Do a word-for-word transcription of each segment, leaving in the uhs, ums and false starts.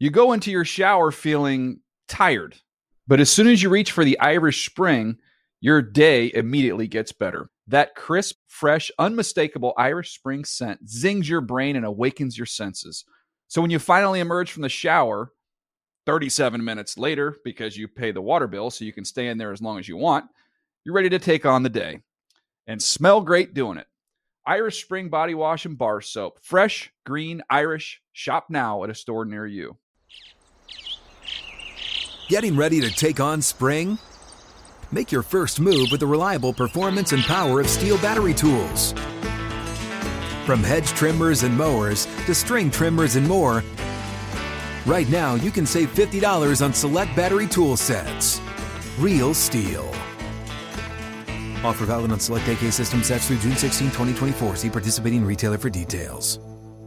You go into your shower feeling tired, but as soon as you reach for the Irish Spring, your day immediately gets better. That crisp, fresh, unmistakable Irish Spring scent zings your brain and awakens your senses. So when you finally emerge from the shower, thirty-seven minutes later, because you pay the water bill so you can stay in there as long as you want, you're ready to take on the day and smell great doing it. Irish Spring Body Wash and Bar Soap. Fresh, green, Irish. Shop now at a store near you. Getting ready to take on spring? Make your first move with the reliable performance and power of Steel battery tools. From hedge trimmers and mowers to string trimmers and more, right now you can save fifty dollars on select battery tool sets. Real Steel. Offer valid on select A K system sets through June sixteenth, twenty twenty-four. See participating retailer for details.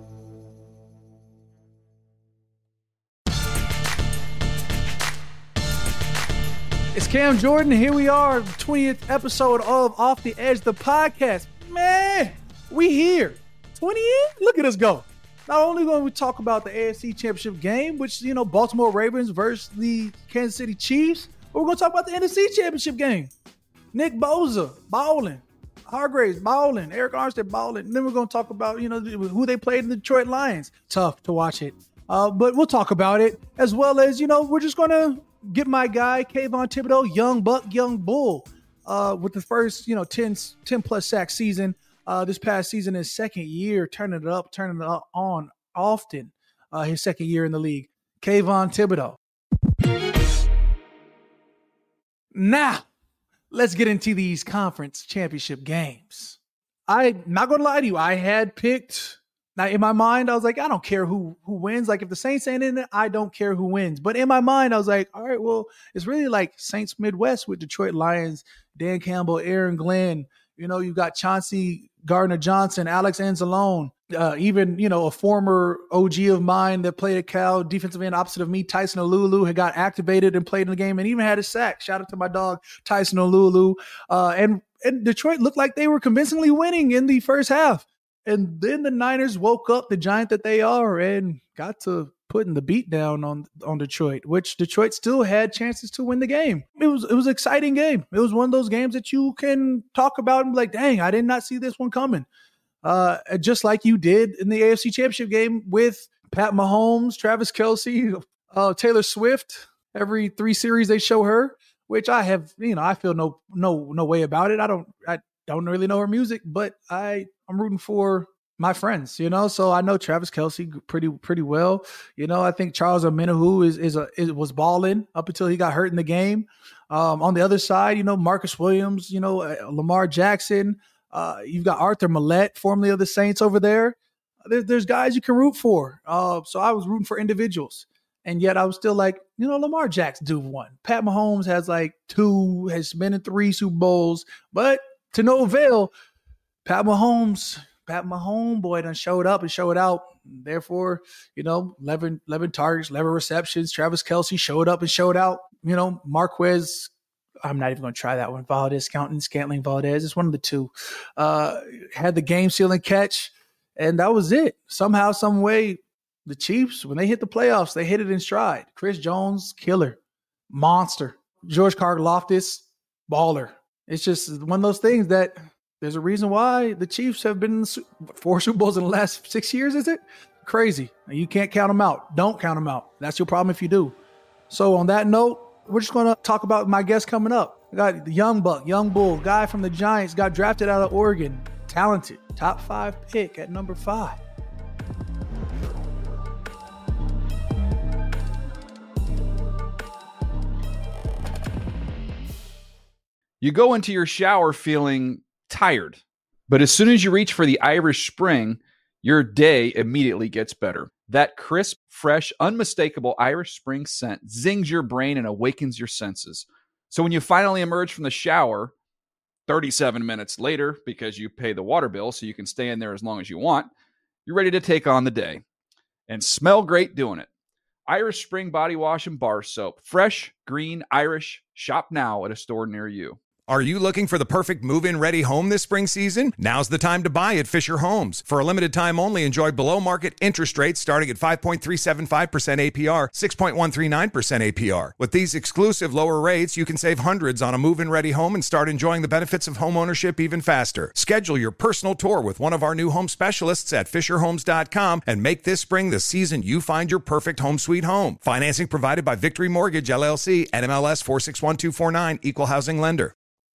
It's Cam Jordan. Here we are, twentieth episode of Off the Edge, the podcast. Man, we here. twenty in? Look at us go. Not only going to talk about the A F C Championship game, which, you know, Baltimore Ravens versus the Kansas City Chiefs, but we're going to talk about the N F C Championship game. Nick Bosa, balling. Hargraves, balling. Eric Armstead, balling. And then we're going to talk about, you know, who they played in the Detroit Lions. Tough to watch it. Uh, but we'll talk about it, as well as, you know, we're just going to get my guy, Kayvon Thibodeaux, young buck, young bull, uh, with the first, you know, ten, ten plus sack season. Uh, this past season, his second year, turning it up, turning it up on often, uh, his second year in the league. Kayvon Thibodeaux. Now, let's get into these conference championship games. I'm not going to lie to you. I had picked, now in my mind, I was like, I don't care who who wins. Like if the Saints ain't in it, I don't care who wins. But in my mind, I was like, all right, well, it's really like Saints Midwest with Detroit Lions, Dan Campbell, Aaron Glenn. You know, you've got Chauncey Gardner-Johnson, Alex Anzalone, uh, even, you know, a former O G of mine that played at Cal, defensive end opposite of me, Tyson Alulu, had got activated and played in the game and even had a sack. Shout out to my dog, Tyson Alulu. Uh, and, and Detroit looked like they were convincingly winning in the first half. And then the Niners woke up, the giant that they are, and got to putting the beat down on, on Detroit, which Detroit still had chances to win the game. It was it was an exciting game. It was one of those games that you can talk about and be like, dang, I did not see this one coming. Uh, just like you did in the A F C Championship game with Pat Mahomes, Travis Kelce, uh, Taylor Swift. Every three series they show her, which I have, you know, I feel no no no way about it. I don't I don't really know her music, but I I'm rooting for my friends, you know, so I know Travis Kelce pretty pretty well. You know, I think Charles Omenihu is is a is, was balling up until he got hurt in the game. Um, on the other side, you know, Marcus Williams, you know, uh, Lamar Jackson. Uh, you've got Arthur Millette, formerly of the Saints, over there. there. There's guys you can root for. Uh, so I was rooting for individuals, and yet I was still like, you know, Lamar Jackson do one. Pat Mahomes has like two, has been in three Super Bowls, but to no avail. Pat Mahomes. Pat Mahomes, boy, done showed up and showed out. Therefore, you know, eleven, eleven targets, eleven receptions. Travis Kelce showed up and showed out. You know, Marquez, I'm not even going to try that one. Valdez, Counting, Scantling, Valdez. It's one of the two. Uh, had the game-sealing catch, and that was it. Somehow, some way, the Chiefs, when they hit the playoffs, they hit it in stride. Chris Jones, killer, monster. George Karlaftis, baller. It's just one of those things that – there's a reason why the Chiefs have been in four Super Bowls in the last six years, is it? Crazy. You can't count them out. Don't count them out. That's your problem if you do. So on that note, we're just going to talk about my guest coming up. I got the young buck, young bull, guy from the Giants, got drafted out of Oregon. Talented. Top five pick at number five. You go into your shower feeling tired, but as soon as you reach for the Irish Spring, your day immediately gets better. That crisp, fresh, unmistakable Irish Spring scent zings your brain and awakens your senses. So when you finally emerge from the shower, thirty-seven minutes later, because you pay the water bill so you can stay in there as long as you want, you're ready to take on the day and smell great doing it. Irish Spring Body Wash and Bar Soap. Fresh, green, Irish. Shop now at a store near you. Are you looking for the perfect move-in ready home this spring season? Now's the time to buy at Fisher Homes. For a limited time only, enjoy below-market interest rates starting at five point three seven five percent A P R, six point one three nine percent A P R. With these exclusive lower rates, you can save hundreds on a move-in ready home and start enjoying the benefits of home ownership even faster. Schedule your personal tour with one of our new home specialists at fisher homes dot com and make this spring the season you find your perfect home sweet home. Financing provided by Victory Mortgage, L L C, N M L S four six one two four nine, Equal Housing Lender.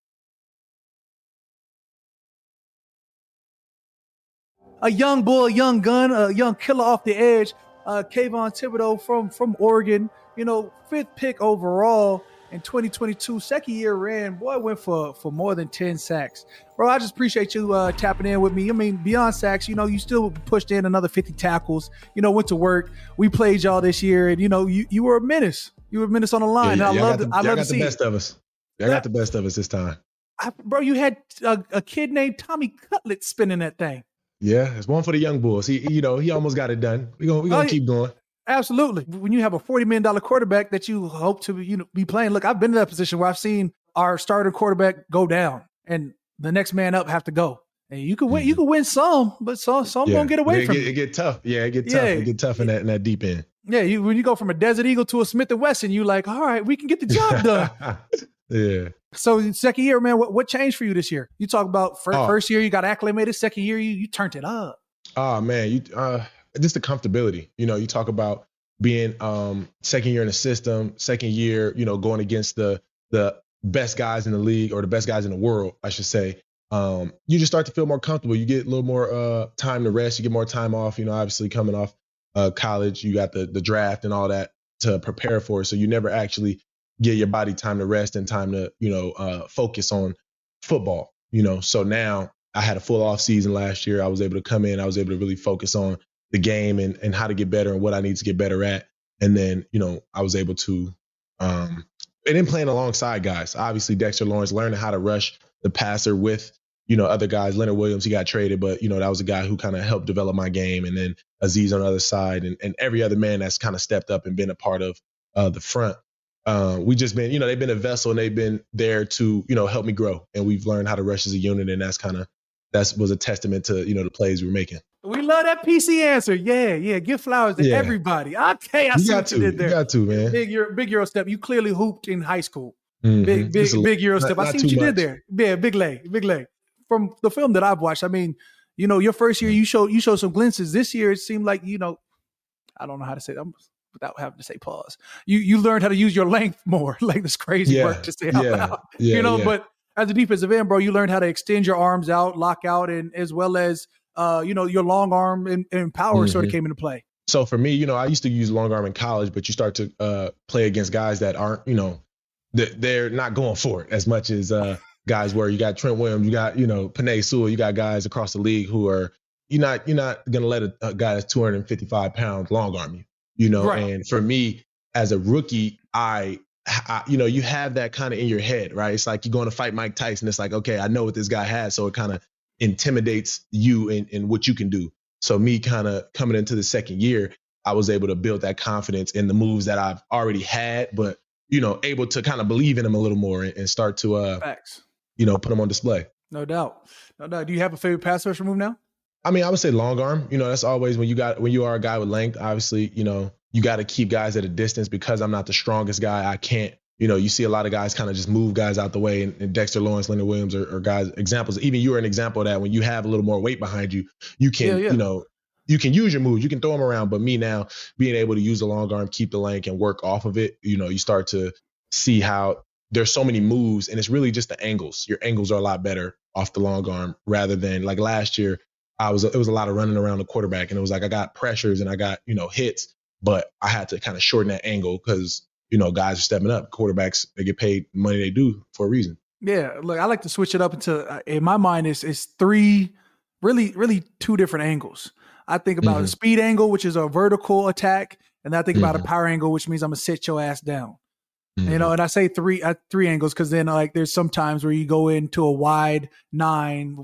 A young bull, a young gun, a young killer off the edge. Uh, Kayvon Thibodeaux from from Oregon, you know, fifth pick overall in twenty twenty-two. Second year ran, boy, went for for more than ten sacks. Bro, I just appreciate you uh, tapping in with me. I mean, beyond sacks, you know, you still pushed in another fifty tackles. You know, went to work. We played y'all this year, and you know, you you were a menace. You were a menace on the line. Yeah, yeah, I love the, I love to see the best it. of us. I got the best of us this time. I, bro, you had a, a kid named Tommy Cutlet spinning that thing. Yeah, it's one for the young bulls. He, you know, he almost got it done. We're gonna, we gonna oh, keep going. Absolutely. When you have a forty million dollars quarterback that you hope to you know, be playing, look, I've been in that position where I've seen our starter quarterback go down and the next man up have to go. And you can win, mm-hmm. you can win some, but some some yeah. gonna get away it from get, you. It get tough. Yeah, it get tough. Yeah. It get tough in that in that deep end. Yeah, you, when you go from a Desert Eagle to a Smith and Wesson, you like, all right, we can get the job done. Yeah. So second year, man, what, what changed for you this year? You talk about first, oh. first year, you got acclimated. Second year, you you turned it up. Oh man, you uh, just the comfortability. You know, you talk about being um, second year in the system, second year, you know, going against the the best guys in the league or the best guys in the world, I should say. Um, you just start to feel more comfortable. You get a little more uh, time to rest. You get more time off. You know, obviously coming off uh, college, you got the the draft and all that to prepare for. So you never actually get your body time to rest and time to, you know, uh, focus on football. You know, so now I had a full off season last year. I was able to come in. I was able to really focus on the game and, and how to get better and what I need to get better at. And then, you know, I was able to, um, and then playing alongside guys, obviously Dexter Lawrence, learning how to rush the passer with, you know, other guys. Leonard Williams, he got traded, but, you know, that was a guy who kind of helped develop my game. And then Azeez on the other side and, and every other man that's kind of stepped up and been a part of uh, the front. Uh, we just been, you know, they've been a vessel and they've been there to, you know, help me grow. And we've learned how to rush as a unit. And that's kind of, that was a testament to, you know, the plays we were making. We love that P C answer. Yeah, yeah. Give flowers to yeah. everybody. Okay, I you see got what to, you did there. You got to, man. Big Euro, big Euro step. You clearly hooped in high school. Mm-hmm. Big, big, a, big Euro not, step. I not see what you much. did there. Yeah, big leg, big leg. From the film that I've watched, I mean, you know, your first year you showed you showed some glimpses. This year it seemed like, you know, I don't know how to say that without having to say pause. You you learned how to use your length more. Like this crazy yeah. work to say out yeah. loud. Yeah, you know, yeah. but as a defensive end, bro, you learned how to extend your arms out, lock out, and as well as uh, you know, your long arm and, and power mm-hmm. sort of came into play. So for me, you know, I used to use long arm in college, but you start to uh, play against guys that aren't, you know, they're not going for it as much as uh, guys were. You got Trent Williams, you got, you know, Penei Sewell, you got guys across the league who are, you're not, you're not going to let a, a guy that's two hundred fifty-five pounds long arm you, you know, right. And for me as a rookie, I, I, you know, you have that kind of in your head, right? It's like you're going to fight Mike Tyson. It's like, okay, I know what this guy has. So it kind of intimidates you in, in what you can do. So me kind of coming into the second year, I was able to build that confidence in the moves that I've already had, but, you know, able to kind of believe in them a little more and, and start to, uh, Facts. you know, put them on display. No doubt. No doubt. Do you have a favorite pass rusher move now? I mean, I would say long arm. You know, that's always when you got, when you are a guy with length, obviously, you know, you got to keep guys at a distance because I'm not the strongest guy. I can't, you know, you see a lot of guys kind of just move guys out the way, and, and Dexter Lawrence, Leonard Williams are, are guys, examples. Even you are an example of that. When you have a little more weight behind you, you can, yeah, yeah. you know, you can use your moves, you can throw them around. But me now being able to use the long arm, keep the length and work off of it, you know, you start to see how there's so many moves and it's really just the angles. Your angles are a lot better off the long arm rather than like last year. I was, it was a lot of running around the quarterback and it was like, I got pressures and I got, you know, hits, but I had to kind of shorten that angle because, you know, guys are stepping up. Quarterbacks, they get paid the money they do for a reason. Yeah. Look, I like to switch it up into, in my mind, is it's three, really, really two different angles. I think about mm-hmm. a speed angle, which is a vertical attack. And I think mm-hmm. about a power angle, which means I'm going to sit your ass down. Mm-hmm. You know, and I say three, uh, three angles because then like there's some times where you go into a wide nine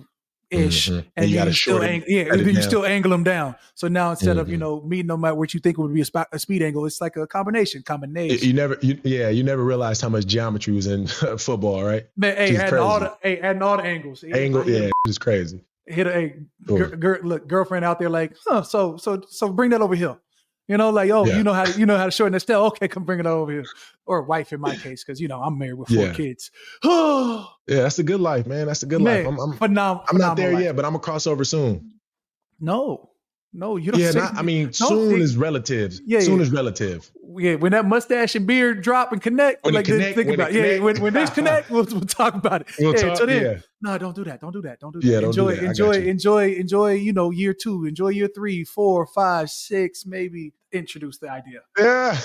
ish, Mm-hmm. and, And you then gotta you still short it, ang- yeah, cut it then you down. still angle them down. So now instead of you Mhm. know meeting them at what you think would be a, sp- a speed angle, it's like a combination, You, combination. you never, you, yeah, you never realized how much geometry was in football, right? Man, hey, She's adding all crazy. the hey, adding all the angles. Angle, I hit, yeah, it's crazy. hit a hey, Cool. gir- gir- look, girlfriend out there like, huh, so so so bring that over here. You know, like, oh, Yeah. you know how to, you know how to shorten the style. Okay, come bring it over here. Or wife in my case, because you know I'm married with four Yeah. kids. Oh, Yeah, that's a good life, man. That's a good man, life. I'm, I'm, phenom- I'm not there phenomenal life. yet, but I'm gonna cross over soon. No, no, you don't. Yeah, say, not, I mean, no, soon it- is relative. Yeah, soon yeah. is relative. yeah, when that mustache and beard drop and connect, When it like this- connect, think when it about it. Yeah, connect. when when this connect, we'll, we'll talk about it. We'll yeah, talk- so then, yeah. no, don't do that. Don't do that. Don't do that. Yeah, don't do enjoy, that. I got enjoy, you. enjoy, enjoy. You know, year two, enjoy year three, four, five, six, maybe. Introduce the idea. Yeah.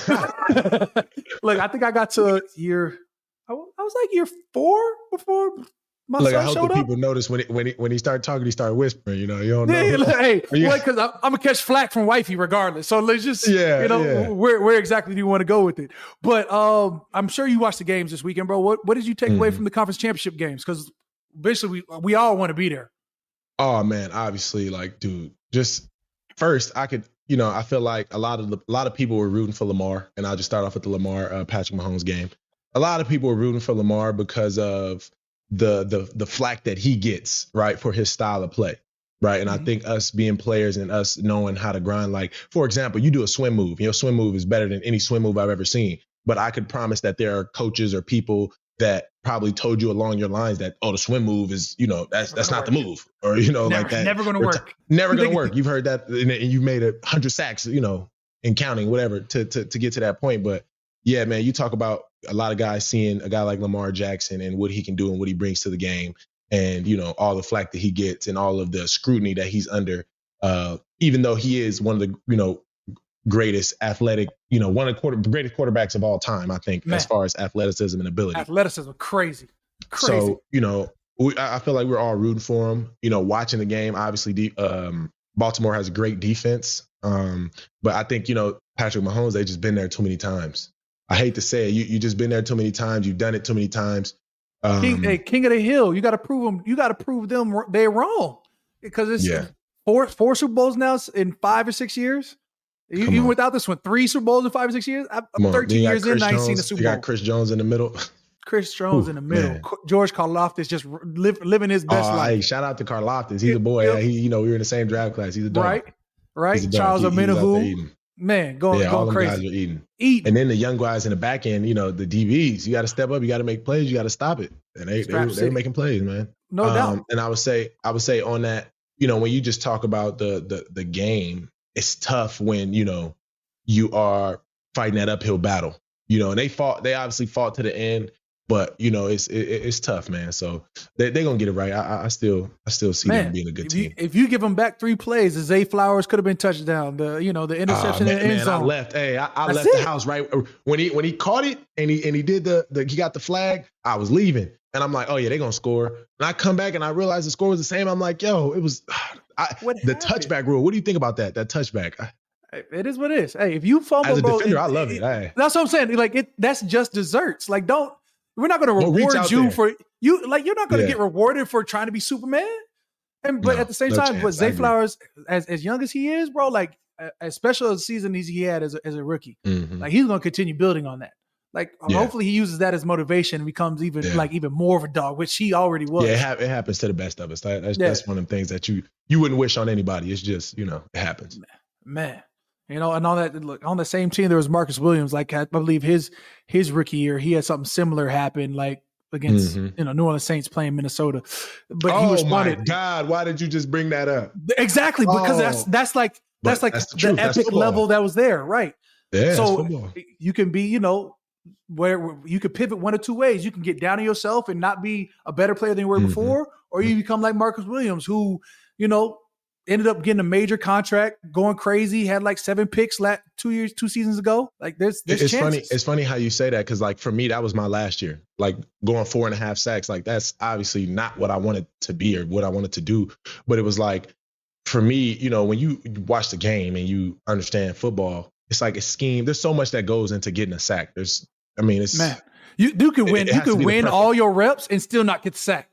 Look, I think I got to year. I wa- I was like year four before my Look, I son hope showed the up. people notice when he, when he, when he started talking, he started whispering. You know, you don't know. Yeah, like, hey, Yeah. well, because I'm, I'm gonna catch flack from wifey regardless. So let's just, Yeah, you know, yeah. where where exactly do you want to go with it? But um, I'm sure you watched the games this weekend, bro. What what did you take away Mhm. from the conference championship games? Because eventually we we all want to be there. Oh man, obviously, like, dude, just first, I could, you know, I feel like a lot of the, a lot of people were rooting for Lamar, and I'll just start off with the Lamar uh, Patrick Mahomes game. A lot of people were rooting for Lamar because of the the the flack that he gets, right, for his style of play, right. And Mhm. I think us being players and us knowing how to grind, like, for example, you do a swim move, your swim move is better than any swim move I've ever seen. But I could promise that there are coaches or people that probably told you along your lines that, oh, the swim move is, you know, that's Never that's gonna not the work. move, or you know, never like that. never gonna Or work. Never gonna They- work. You've heard that, and and you've made a hundred sacks, you know, in counting, whatever, to to to get to that point. But yeah, man, you talk about a lot of guys seeing a guy like Lamar Jackson and what he can do and what he brings to the game, and you know all the flack that he gets and all of the scrutiny that he's under. Uh, even though he is one of the you know greatest athletic, you know, one of the quarter, greatest quarterbacks of all time, I think, Man. as far as athleticism and ability. Athleticism, crazy, crazy. So, you know, we, I I feel like we're all rooting for him. You know, watching the game, obviously, de- um, Baltimore has great defense. Um, but I think, you know, Patrick Mahomes, they just been there too many times. I hate to say it. You you just been there too many times. You've done it too many times. Um, king, hey, king of the hill. You got to prove them. You got to prove them r- they're wrong because it's Yeah. four four Super Bowls now in five or six years. You, Come even on. without this one, three Super Bowls in five or six years. I'm come on. Then thirteen you got years in, Chris I ain't Jones, seen a Super You Bowl. got Chris Jones in the middle. Chris Jones Ooh, in the middle. man. Co- George Karlaftis just r- live, living his best Oh, hey, life. shout out to Karlaftis. He's Yeah, a boy. yeah. He, you know, we were in the same draft class. He's a dog. Right, right. He's a dog. Charles He- he was out there Omenihu, eating. man, going Yeah, all going them guys crazy. are eating. Eat. And then the young guys in the back end, you know, the D Bs, you got to step up. You got to make plays. You got to stop it. And they, they, Strap they City. were making plays, man. No Um, doubt. And I would say, I would say on that, you know, when you just talk about the the the game, it's tough when, you know, you are fighting that uphill battle. You know, and they fought, they obviously fought to the end, but you know, it's it, it's tough, man. So they they're gonna get it right. I, I- I still I still see them Man, being a good if you, team. if you give them back three plays, the Zay Flowers could have been touchdown. The you know the Ah, interception man, in the end man, I zone. left. Hey, I, I That's left the it. house right when he when he caught it and he and he did the, the he got the flag. I was leaving and I'm like, oh yeah, they're gonna score. And I come back and I realize the score was the same. I'm like, yo, it was I, What the happened? touchback rule. What do you think about that? That touchback. I- It is what it is. Hey, if you fumble, As a bro, defender, it- I love it- it. Hey. That's what I'm saying. Like it, that's just desserts. Like don't. We're not going to Don't reach reward out you there. for you. Like you're not going to Yeah. get rewarded for trying to be Superman. And but No, at the same no time, chance. but I Zay agree. Flowers, as as young as he is, bro, like a- as special a season as he had as a, as a rookie, Mhm. like he's going to continue building on that. Like Yeah. hopefully he uses that as motivation and becomes even Yeah. like even more of a dog, which he already was. Yeah, it, hap- it happens to the best of us. That, that's, Yeah. that's one of the things that you you wouldn't wish on anybody. It's just, you know, it happens. Man, you know, and on that look on the same team there was Marcus Williams. Like I believe his his rookie year, he had something similar happen, like against Mhm. you know New Orleans Saints playing Minnesota. But he Oh was my wanted God! Why did you just bring that up? exactly because that's Oh. that's like But that's like that's the the, truth. That's epic football. level that was there, right? Yeah, so it's football. you can be, you know, where where you could pivot one or two ways. You can get down on yourself and not be a better player than you were Mhm. before, or you become like Marcus Williams, who, you know, ended up getting a major contract, going crazy, had like seven picks last two years, two seasons ago. Like there's there's It's chances. funny. It's funny how you say that because, like, for me, that was my last year. Like going four and a half sacks. Like that's obviously not what I wanted to be or what I wanted to do. But it was like, for me, you know, when you watch the game and you understand football, it's like a scheme. There's so much that goes into getting a sack. There's, I mean, it's Man, you you can It- win. it You has to can be the win perfect- all your reps and still not get sacked.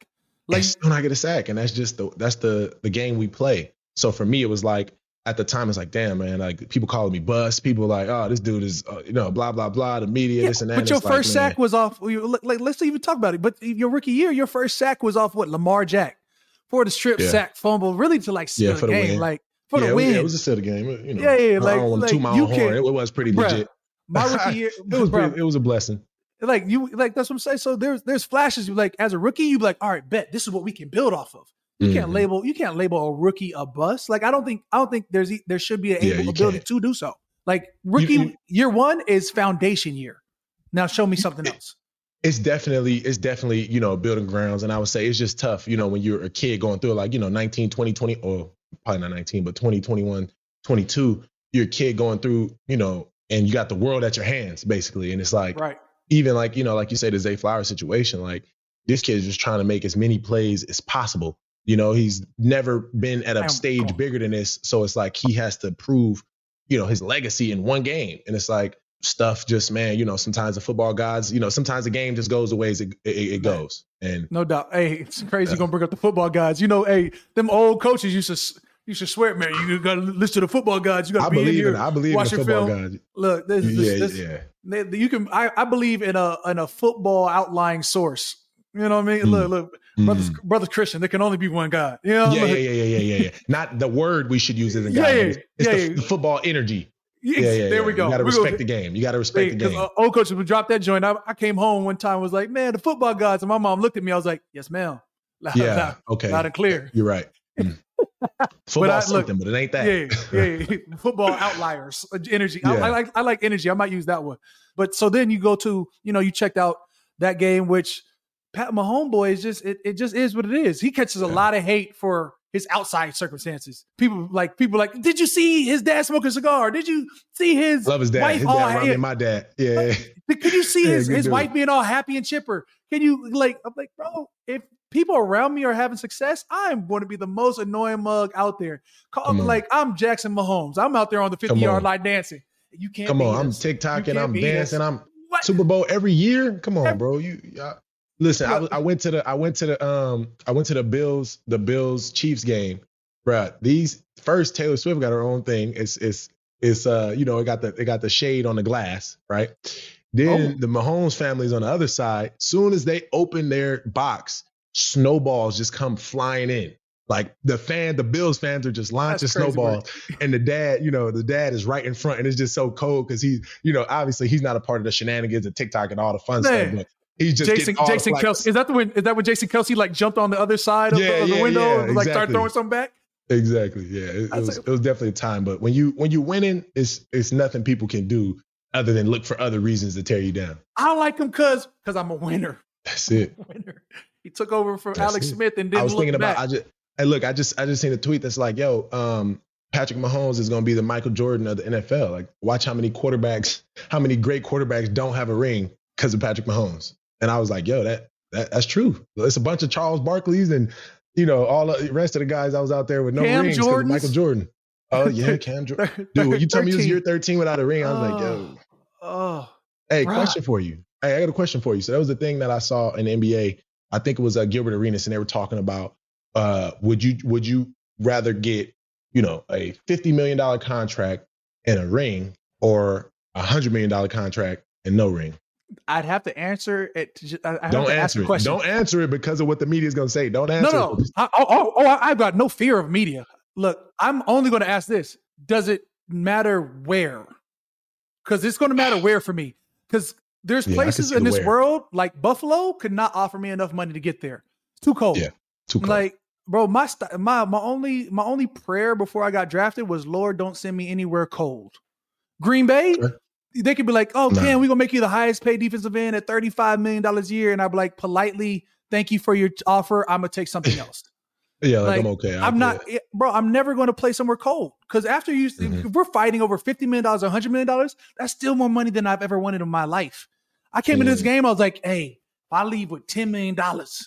Like, and still not get a sack. And that's just the that's the the game we play. So for me, it was like, at the time, it's like, damn, man, like people calling me bust. People like, oh, this dude is, uh, you know, blah, blah, blah, the media, yeah, this and that. But your it's first like, sack was off, like, let's even talk about it. But your rookie year, your first sack was off what? Lamar Jack for the strip Yeah. sack fumble, really to like seal Yeah, the for the game. win. Like, for yeah, the it was, win. yeah, it was a still the game. You know, Yeah, yeah, like- I don't want like, to toot my you own horn. can- It, it was pretty Bruh, legit. My rookie year, it was bruh, pretty, it was a blessing. like you, like that's what I'm saying. So there's there's flashes. You like as a rookie, you be like, all right, bet this is what we can build off of. You can't Mhm. label you can't label a rookie a bust. Like I don't think I don't think there's e- there should be an Yeah, able you ability can't. to do so. Like rookie You- you- year one is foundation year. Now show me something else. It's definitely, it's definitely, you know, building grounds. And I would say it's just tough, you know, when you're a kid going through like, you know, nineteen, twenty, twenty, or probably not nineteen, but twenty, twenty-one, twenty-two, you're a kid going through, you know, and you got the world at your hands basically. And it's like, Right. even like, you know, like you say, the Zay Flowers situation, like this kid's just trying to make as many plays as possible. You know, he's never been at a I'm stage gone. bigger than this. So it's like he has to prove, you know, his legacy in one game. And it's like stuff just, man, you know, sometimes the football gods, you know, sometimes the game just goes the ways it, it, it goes. And No doubt. Hey, it's crazy. Yeah. You're gonna bring up the football guys. You know, hey, them old coaches used to s- used to swear, man, you gotta listen to the football guys. You gotta I be in believe here. in, I believe in watch the your football film. gods. Look, this, this, Yeah, this, yeah. they- you can. I, I believe in a in a football outlying source. You know what I mean? Mm. Look, look, brothers, Mm. brothers Christian. There can only be one God. You know? Yeah, Look, yeah, yeah, yeah, yeah, yeah, yeah. Not the word we should use as a Yeah, guy. yeah, It's, it's yeah, the, yeah. the football energy. yeah, Yeah, yeah, there yeah. we go. You got to We respect go- the game. You got to respect the Because game. uh, old coaches would drop that joint. I, I came home one time, was like, man, the football gods. And my mom looked at me. I was like, yes, ma'am. Loud, Yeah, loud, okay. loud and clear. You're right. Mm. Football I- look, something, but it ain't that. Yeah, yeah, yeah. Football outliers, uh, energy. I, Yeah. I like, I like energy. I might use that one. But so then you go to, you know, you checked out that game, which Pat Mahomes boy is just, it, it just is what it is. He catches a Yeah. lot of hate for his outside circumstances. People like, people like, did you see his dad smoke a cigar? Did you see his Love his dad. wife His all dad remind me ha- of my dad. Yeah. Can you see Yeah, his, good his dude. wife being all happy and chipper? Can you like, I'm like, bro, if people around me are having success, I'm going to be the most annoying mug out there. Call Come me on. like I'm Jackson Mahomes. I'm out there on the fifty Come yard on. line dancing. You can't Come beat on. I'm us. TikToking. You can't I'm beat dancing. us. I'm What? Super Bowl every year. Come on, Every- bro. You y'all- listen. I, was- I went to the I went to the um I went to the Bills the Bills Chiefs game, bruh. These first Taylor Swift got her own thing. It's it's it's uh you know it got the it got the shade on the glass, right? Then Oh. the Mahomes family's on the other side. Soon as they open their box, snowballs just come flying in. Like the fan, the Bills fans are just launching That's crazy snowballs, and the dad, you know, the dad is right in front, and it's just so cold because he, you know, obviously he's not a part of the shenanigans of TikTok and all the fun Man. stuff, but he's just Jason getting all the Jason flack. Kelsey. Is that the when is that when Jason Kelsey like jumped on the other side of, Yeah, the, of the yeah, window yeah, and like started exactly. throwing something back? Exactly, yeah, it, it That's was like- it was definitely a time, but when you when you winning, it's it's nothing people can do other than look for other reasons to tear you down. I don't like him because because I'm a winner. That's it. Winner. He took over from That's Alex it. Smith and didn't I was look thinking back. about I just hey look I just I just seen a tweet that's like, yo, um, Patrick Mahomes is going to be the Michael Jordan of the N F L. Like, watch how many quarterbacks, how many great quarterbacks don't have a ring because of Patrick Mahomes. And I was like, yo, that, that that's true. It's a bunch of Charles Barkleys and you know all the rest of the guys I was out there with no Cam rings because of Jordans? Michael Jordan. Oh yeah, Cam Jordan. Dude, when you told me it was year thirteen without a ring, I was like, yo. Oh, Hey, Bruh. question for you. Hey, I got a question for you. So that was the thing that I saw in the N B A. I think it was uh, Gilbert Arenas, and they were talking about uh, would you would you rather get you know a fifty million dollars contract and a ring, or a hundred million dollar contract and no ring? I'd have to answer it. I I have Don't to ask answer a it. question. Don't answer it because of what the media is going to say. Don't No, answer no. it. I, oh, oh, oh, I've got no fear of media. Look, I'm only going to ask this: does it matter where? Because it's going to matter where for me. Because there's Yeah, I can places see in the this where. world like Buffalo could not offer me enough money to get there. It's too cold. Yeah, Too cold. Like, bro, my st- my my only my only prayer before I got drafted was, Lord, don't send me anywhere cold. Green Bay, Sure. they could be like, oh, Nah. Cam, we're gonna make you the highest paid defensive end at thirty-five million dollars a year, and I'd be like, politely, thank you for your offer. I'm gonna take something else. yeah, like, like, I'm okay. I'll I'm do not, it. it- bro. I'm never going to play somewhere cold because after you, Mhm. if we're fighting over fifty million dollars, one hundred million dollars, that's still more money than I've ever wanted in my life. I came into this Mhm. game, I was like, hey, if I leave with ten million dollars,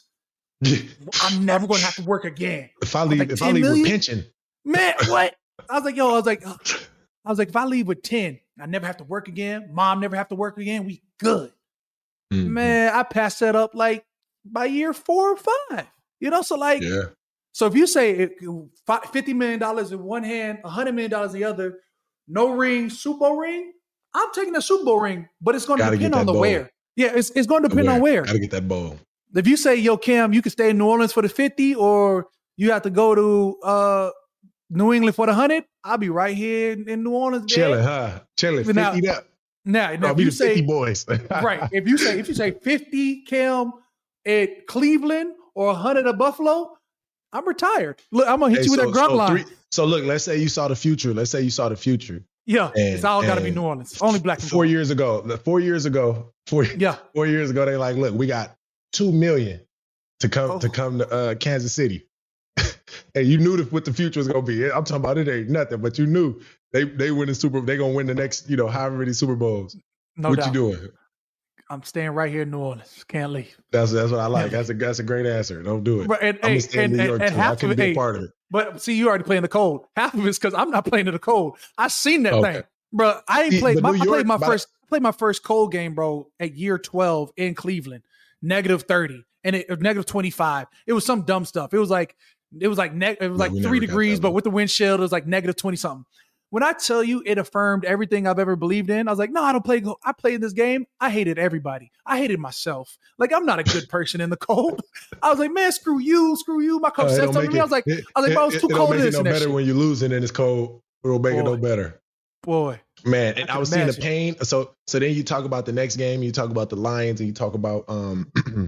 I'm never going to have to work again. If I leave, like if I ten leave million? with pension, Man, what? I was like, yo, I was like, I was like, if I leave with ten, I never have to work again. Mom never have to work again. We good. Mhm. Man, I passed that up like by year four or five. You know, so like, Yeah. so if you say fifty million dollars in one hand, one hundred million dollars in the other, no ring, Super Bowl ring, I'm taking the Super Bowl ring, but it's going to Gotta depend get on that the bowl. where. Yeah, it's it's going to depend on where. Gotta get that bowl. If you say, yo, Cam, you can stay in New Orleans for the fifty, or you have to go to uh, New England for the one hundred, I'll be right here in, in New Orleans. Chilling, huh? Chilling, Now- fifty up. Now, now I'll if be you the say, fifty boys. right, if you say if you say fifty, Cam, at Cleveland or one hundred at Buffalo, I'm retired. Look, I'm going to hit Hey, you with so- that grunt so line. three- so look, let's say you saw the future. Let's say you saw the future. yeah, and- it's all got to be and New Orleans. Only black and Four gold. years ago, the four years ago, four, Yeah. four years ago, they like, look, we got two million to come Oh. to come to uh, Kansas City. And you knew the, what the future was gonna be. I'm talking about it ain't nothing, but you knew they they win the Super. They gonna win the next, you know, however many Super Bowls. No what doubt. you doing? I'm staying right here in New Orleans. Can't leave. That's that's what I like. That's a that's a great answer. Don't do it. But and, I'm gonna hey, stay in and, New and, York and too. I half can of be it, a hey, part of it. but see, you already playing the cold. Half of it's because I'm not playing in the cold. I seen that Okay. thing, bro. I ain't See, played. but My, New I played York- my but- first. I played my first cold game, bro, at year twelve in Cleveland, negative thirty, and it negative twenty-five. It was some dumb stuff. It was like it was like ne- it was No, like we three never got degrees, that but one. with the windshield, it was like negative twenty something. When I tell you it affirmed everything I've ever believed in, I was like, no, I don't play. I played this game. I hated everybody. I hated myself. Like, I'm not a good person in the cold. I was like, man, screw you, screw you. My coach Uh, it said don't something to make me. it- I was like, it- I was like, bro, it's it- too it don't cold make in it this no and that better shit. when you're losing and it's cold. It don't make it no Boy. better. Boy, Man, and I I, can was seeing the imagine. pain. So so then you talk about the next game, you talk about the Lions, and you talk about um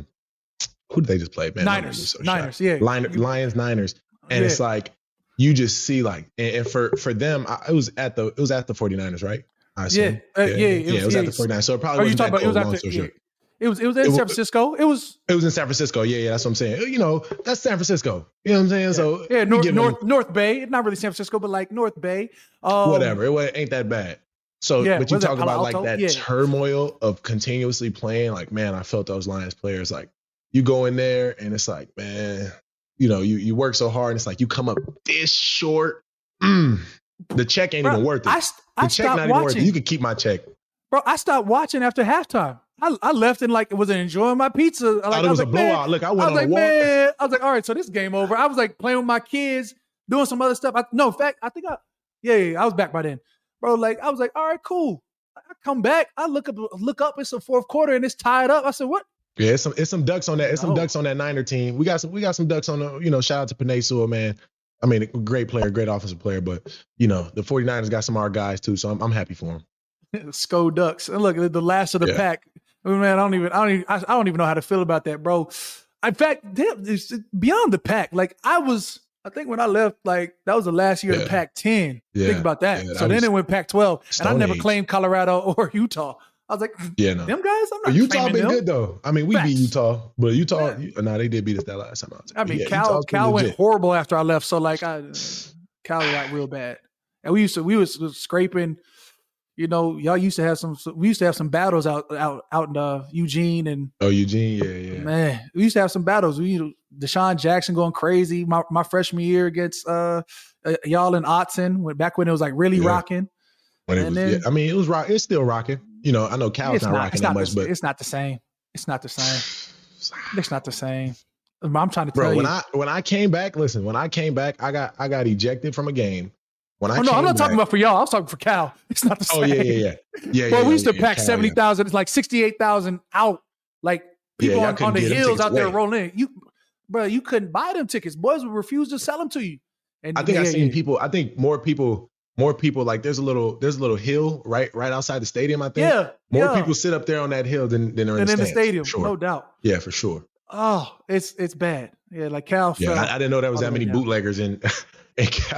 who did they just play? Man, Niners, so Niners, shocked. yeah. Lion, Lions, Niners. And Yeah. it's like you just see like and, and for for them, I, it was at the it was at the 49ers, right? I assume. Yeah, uh, yeah, yeah, it was- it was yeah, at the 49ers. So it probably Oh, you wasn't talking that about it was cold, after? long story Yeah. short. It was it was in It San was- Francisco. It was It was in San Francisco. Yeah, yeah, that's what I'm saying. You know, that's San Francisco. You know what I'm saying? So yeah you North give them North North Bay. It's not really San Francisco, but like North Bay. Um, whatever. It wa- ain't that bad. So, Yeah, but you was it talk Palo about like Alto? that Yeah. turmoil of continuously playing. Like, man, I felt those Lions players. Like, you go in there and it's like, man, you know, you you work so hard and it's like you come up this short. Mm, the check ain't Bro, even worth it. I, st- I the check stopped not even worth it. watching. You could keep my check. Bro, I stopped watching after halftime. I, I left and like wasn't enjoying my pizza. Like, oh, I it was was a like, man, blowout. Look, I I went was on like, a walk. man, I was like, all right, so this is game over. I was like playing with my kids, doing some other stuff. I, no, in fact, I think I, yeah, yeah, I was back by then, bro. Like, I was like, all right, cool. I come back, I look up, look up. It's the fourth quarter and it's tied up. I said, what? Yeah, it's some it's some ducks on that. It's some No. ducks on that Niner team. We got some we got some ducks on the, you know, shout out to Penei Sewell, man. I mean, a great player, great offensive player, but you know, the 49ers got some of our guys too, so I'm I'm happy for them. Sco Ducks. And look, the last of the Yeah. pack. I mean, man, I don't even, I don't even, I, I don't even know how to feel about that, bro. In fact, damn, it's beyond the pack. Like I was, I think when I left, like that was the last year Yeah. of Pac ten. Yeah. Think about that. Yeah, that so then was it went Pac twelve, and I Stone never Age. claimed Colorado or Utah. I was like, Yeah, no. them guys, I'm not Utah claiming been them. good though. I mean, we Facts. beat Utah, but Utah, Yeah. you- no, they did beat us that last time. Out. I mean, yeah, Cal, Utah's been Cal went legit. horrible after I left. So like, I, Cal got real bad, and we used to, we was scraping. You know, y'all used to have some. We used to have some battles out, out, out in uh, Eugene, and Oh, Eugene, yeah, yeah. man, we used to have some battles. We Deshaun Jackson going crazy. My my freshman year against uh, uh y'all in Otson, when back when it was like really Yeah. rocking. When it and was, then- yeah, I mean, it was rock. It's still rocking. You know, I know Cal's It's not, not, rocking it's that not much, the, but it's not the same. It's not the same. It's not the same. I'm trying to tell bro, you. when I when I came back, listen, when I came back, I got I got ejected from a game. When I oh no, came I'm not back, talking about for y'all. I'm talking for Cal. It's not the Oh same. yeah, yeah, yeah, yeah. Well, yeah, we used to yeah, pack Cal, seventy yeah. thousand. It's like sixty-eight thousand out. Like people y'all on, couldn't on the get them hills tickets out there away. rolling in. You, bro, you couldn't buy them tickets. Boys would refuse to sell them to you. And I think yeah, I've seen yeah. people. I think more people, more people. Like there's a little, there's a little hill right, right outside the stadium. I think Yeah, more yeah. people sit up there on that hill than than are in, and the, in the stands, stadium, for Sure. no doubt. Yeah, for sure. Oh, it's it's bad. Yeah, like Cal Yeah, fell. I, I didn't know there was all that the way many down. bootleggers in. in Cal.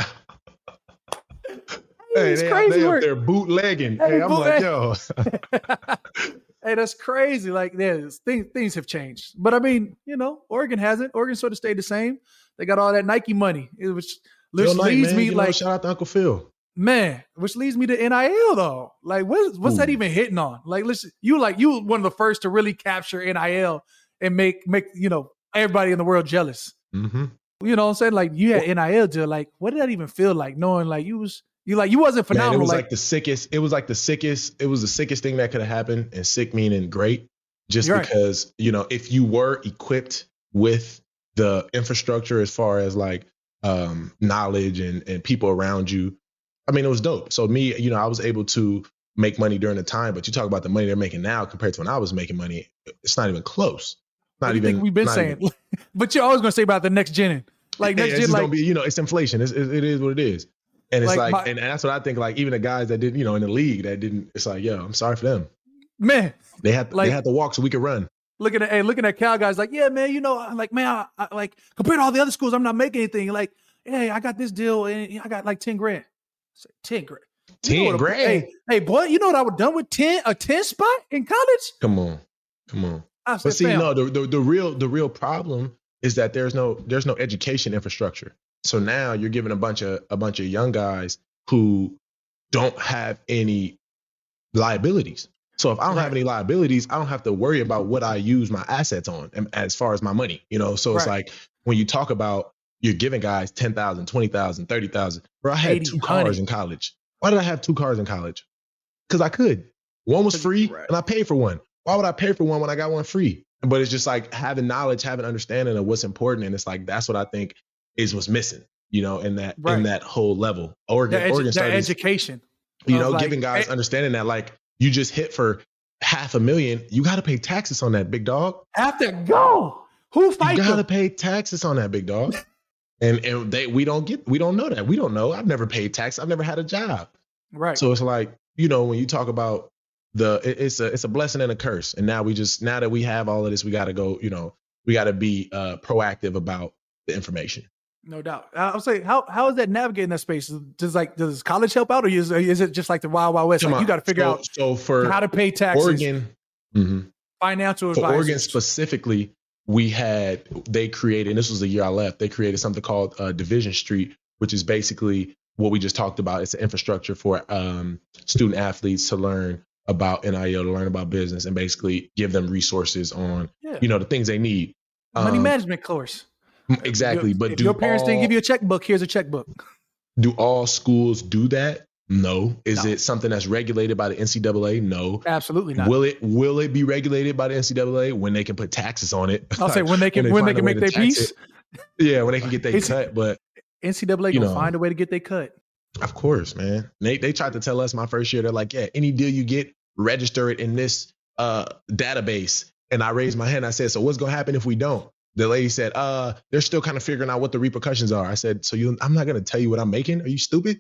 Hey, Hey, it's they, crazy they up work. there bootlegging. Hey, Hey, I'm like, bootleg- yo. Hey, that's crazy. Like, there's things things have changed, but I mean, you know, Oregon hasn't. Oregon sort of stayed the same. They got all that Nike money, it- which which Phil Knight, leads man, me you know, like, shout out to Uncle Phil. man, which leads me to N I L though. Like, what, what's that Ooh. even hitting on? Like, listen, you like you were one of the first to really capture N I L and make make you know everybody in the world jealous. Mm-hmm. You know what I'm saying? Like, you had N I L deal. Like, what did that even feel like? Knowing like you was you like you wasn't Man, phenomenal. it was like, like, the sickest. It was like the sickest. It was the sickest thing that could have happened, and sick meaning great. Just You're right. because you know, if you were equipped with the infrastructure as far as like um, knowledge and, and people around you. I mean, it was dope. So me, you know, I was able to make money during the time, but you talk about the money they're making now compared to when I was making money, it's not even close. Not you even. Think we've been saying, even. But you're always going to say about the next gen. Like next yeah, gen, like be, you know, it's inflation. It's, it, it is what it is. And it's like, like my, and that's what I think. Like even the guys that didn't, you know, in the league that didn't. It's like, yo, I'm sorry for them. Man, they had to, like, they had to walk so we could run. Looking at, hey, looking at Cal guys, like, yeah, man, you know, I'm like, man, I, I, like compared to all the other schools, I'm not making anything. Like, hey, I got this deal, and I got like ten grand. Say, ten grand. Ten you know grand. Hey, hey, boy, you know what I would done with ten a ten spot in college? Come on, come on. I said, but see, fam, no, the, the the real the real problem is that there's no there's no education infrastructure. So now you're giving a bunch of a bunch of young guys who don't have any liabilities. So if I don't right. have any liabilities, I don't have to worry about what I use my assets on as far as my money, you know? So it's right. like when you talk about you're giving guys ten thousand, twenty thousand, thirty thousand, bro, I had two cars in college. Why did I have two cars in college? Because I could. One was free right. and I paid for one. Why would I pay for one when I got one free? But it's just like having knowledge, having understanding of what's important. And it's like, that's what I think is what's missing, you know, in that, right. in that whole level. Oregon, that edu- Oregon started, education, you know, like, giving guys hey, understanding that like, you just hit for half a million. You got to pay taxes on that, big dog. Have to go. Who fight? You got to pay taxes on that, big dog. and and they we don't get we don't know that. We don't know. I've never paid tax. I've never had a job. Right. So it's like, you know, when you talk about the it, it's a it's a blessing and a curse. And now we just now that we have all of this, we got to go. You know, we got to be uh, proactive about the information. No doubt. I was saying, how how is that navigating that space? Does like does college help out, or is, is it just like the Wild Wild West? Like you got to figure so, out so for how to pay taxes. Oregon, mm-hmm. financial for advisors. Oregon specifically, we had they created. And this was the year I left. They created something called uh, Division Street, which is basically what we just talked about. It's an infrastructure for um, student athletes to learn about N I L, to learn about business, and basically give them resources on yeah. you know the things they need. Money um, management course. Exactly, if but if do your parents all, didn't give you a checkbook, here's a checkbook. Do all schools do that? No. Is no. it something that's regulated by the N C double A? No. Absolutely not. Will it Will it be regulated by the N C double A when they can put taxes on it? I'll say when they can when they, when they can make their piece. It. Yeah, when they can get their cut. But N C double A gonna know, find a way to get their cut. Of course, man. They they tried to tell us my first year. They're like, yeah, any deal you get, register it in this uh, database. And I raised my hand. I said, so what's gonna happen if we don't? The lady said, uh, they're still kind of figuring out what the repercussions are. I said, so you, I'm not going to tell you what I'm making. Are you stupid?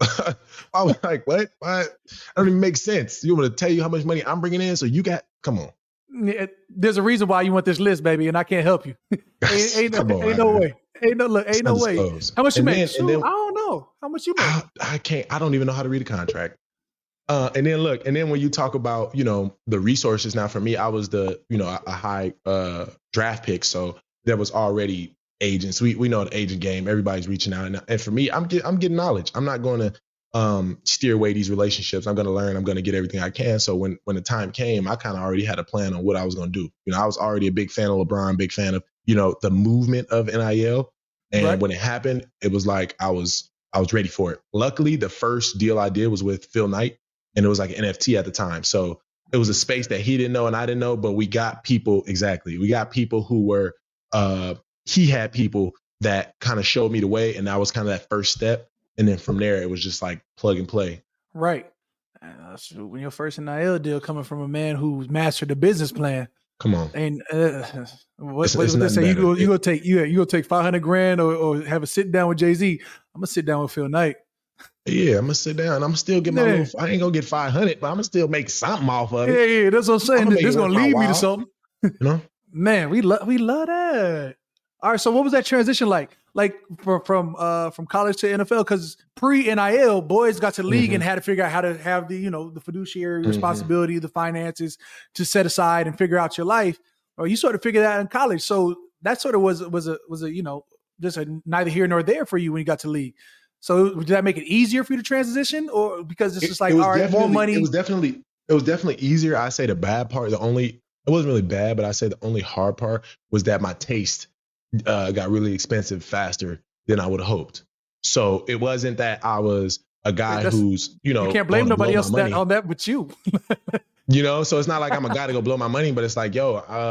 I was like, what? What? That don't even make sense. You want to tell you how much money I'm bringing in? So you got, come on. Yeah, there's a reason why you want this list, baby, and I can't help you. ain't ain't, no, on, ain't no way. Ain't no look. Ain't no way. How much you and make? Then, Shoot, then, I don't know. How much you make? I, I can't. I don't even know how to read a contract. Uh, and then look, and then when you talk about, you know, the resources, now for me, I was the, you know, a, a high uh, draft pick. So there was already agents. We we know the agent game. Everybody's reaching out. And, and for me, I'm get, I'm getting knowledge. I'm not going to um, steer away these relationships. I'm going to learn. I'm going to get everything I can. So when when the time came, I kind of already had a plan on what I was going to do. You know, I was already a big fan of LeBron, big fan of, you know, the movement of N I L. And right. when it happened, it was like I was I was ready for it. Luckily, the first deal I did was with Phil Knight. And it was like an N F T at the time. So it was a space that he didn't know and I didn't know, but we got people, exactly. We got people who were, uh, he had people that kind of showed me the way. And that was kind of that first step. And then from there, it was just like plug and play. Right. Uh, so when your first N I L deal coming from a man who's mastered the business plan. Come on. And uh, what, it's, what it's they say? You go, you go take, you, you go take five hundred grand or, or have a sit down with Jay-Z. I'm going to sit down with Phil Knight. Yeah, I'm gonna sit down. I'm still get my yeah. little. I ain't gonna get five hundred, but I'm gonna still make something off of it. Yeah, yeah, that's what I'm saying. This is gonna lead me to something. You know, man, we love we love that. All right, so what was that transition like? Like from from uh, from college to N F L? Because pre N I L, boys got to the league mm-hmm. and had to figure out how to have the you know the fiduciary mm-hmm. responsibility, the finances to set aside and figure out your life. Or you sort of figured that out in college. So that sort of was was a was a you know just a neither here nor there for you when you got to the league. So did that make it easier for you to transition, or because it's just like, all right, more money? It was definitely, it was definitely easier. I say the bad part, the only, it wasn't really bad, but I say the only hard part was that my taste uh, got really expensive faster than I would have hoped. So it wasn't that I was a guy That's, who's, you know, you can't blame nobody else that, on that but you. You know, so it's not like I'm a guy to go blow my money, but it's like, yo, uh,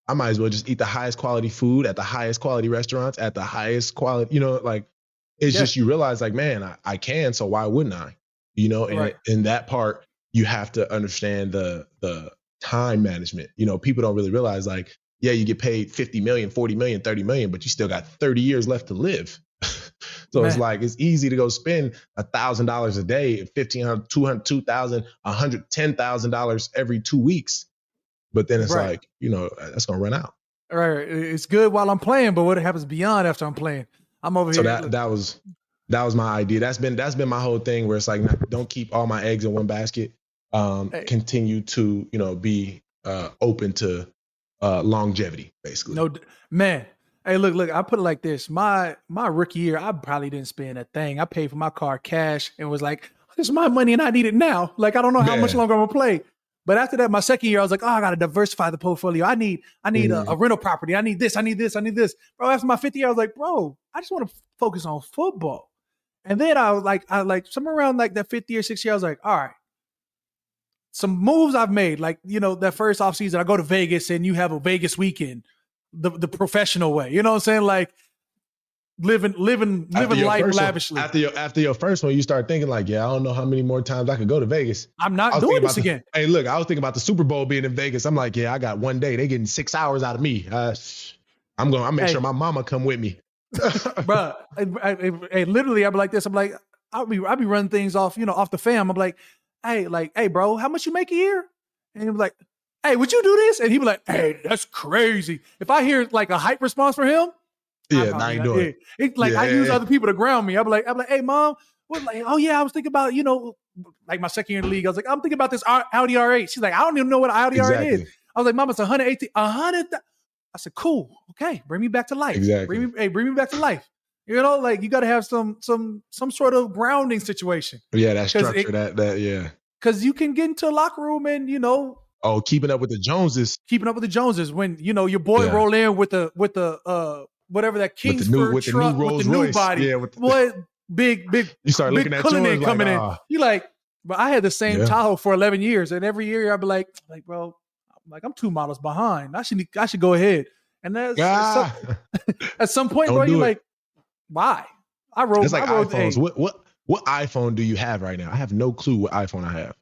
I might as well just eat the highest quality food at the highest quality restaurants at the highest quality, you know, like it's Yeah. just, you realize like, man, I, I can, so why wouldn't I? You know, and Right. in that part, you have to understand the, the time management. You know, people don't really realize like, yeah, you get paid fifty million, forty million, thirty million, but you still got thirty years left to live. So Man. it's like, it's easy to go spend a thousand dollars a day, fifteen hundred, two hundred, two thousand, one hundred ten thousand dollars every two weeks. But then it's Right. like, you know, that's going to run out. Right. It's good while I'm playing, but what happens beyond after I'm playing? I'm over So here. that, that was, that was my idea. That's been, that's been my whole thing where it's like, not, don't keep all my eggs in one basket. Um, Hey. Continue to, you know, be uh, open to uh, longevity, basically. No, man. Hey, look, look. I put it like this: my my rookie year, I probably didn't spend a thing. I paid for my car cash and was like, "This is my money, and I need it now." Like, I don't know how Man. much longer I'm gonna play. But after that, my second year, I was like, "Oh, I gotta diversify the portfolio. I need, I need Mhm. a, a rental property. I need this. I need this. I need this." Bro, after my fifth year, I was like, "Bro, I just want to focus on football." And then I was like, I like somewhere around like that fifth year, sixth year, I was like, "All right." Some moves I've made, like, you know, that first offseason, I go to Vegas and you have a Vegas weekend, the the professional way. You know what I'm saying? Like living, living, After living your life first one- lavishly. after your after your first one, you start thinking like, yeah, I don't know how many more times I could go to Vegas. I'm I not was doing thinking this about the- again. Hey, look, I was thinking about the Super Bowl being in Vegas. I'm like, yeah, I got one day. They getting six hours out of me. Uh, I'm going. I make Hey. sure my mama come with me. Bruh, I, I, I- I- literally, I'd be like this. I'm like, I'll be, I'll be running things off, you know, off the fam. I'm like, hey, like, hey, bro, how much you make a year? And he'd be like, hey, would you do this? And he'd be like, hey, that's crazy. If I hear like a hype response from him, Yeah, I now probably you not- doing yeah. it. It's like Yeah, I yeah, use yeah. other people to ground me. I'm like, I'm like, hey, mom, what? Like, oh yeah, I was thinking about, you know, like my second year in the league. I was like, I'm thinking about this R- Audi R eight. She's like, I don't even know what an Audi R eight is. Exactly. I was like, mom, it's one hundred eighteen, one hundred. th-" I said, cool, okay, bring me back to life. Exactly. Bring me, hey, bring me back to life. You know, like you got to have some, some, some sort of grounding situation Yeah, that 'Cause structure, it- that that yeah. because you can get into a locker room and you know, Oh, keeping up with the Joneses keeping up with the Joneses when you know your boy Yeah. roll in with the with the uh whatever that with the Kingsford new with the truck new with Rolls the new Royce. body. Yeah, with the, Boy, big, big, you start big looking at Cullinan yours coming like, in. ah, You like, but I had the same Yeah. Tahoe for eleven years, and every year I'd be like, like, bro, I'm like I'm two models behind. I should, I should go ahead. And that's at, ah. some, at some point, Don't bro, do you're it. like, why? I wrote, It's like I wrote, iPhones. hey, What what what iPhone do you have right now? I have no clue what iPhone I have.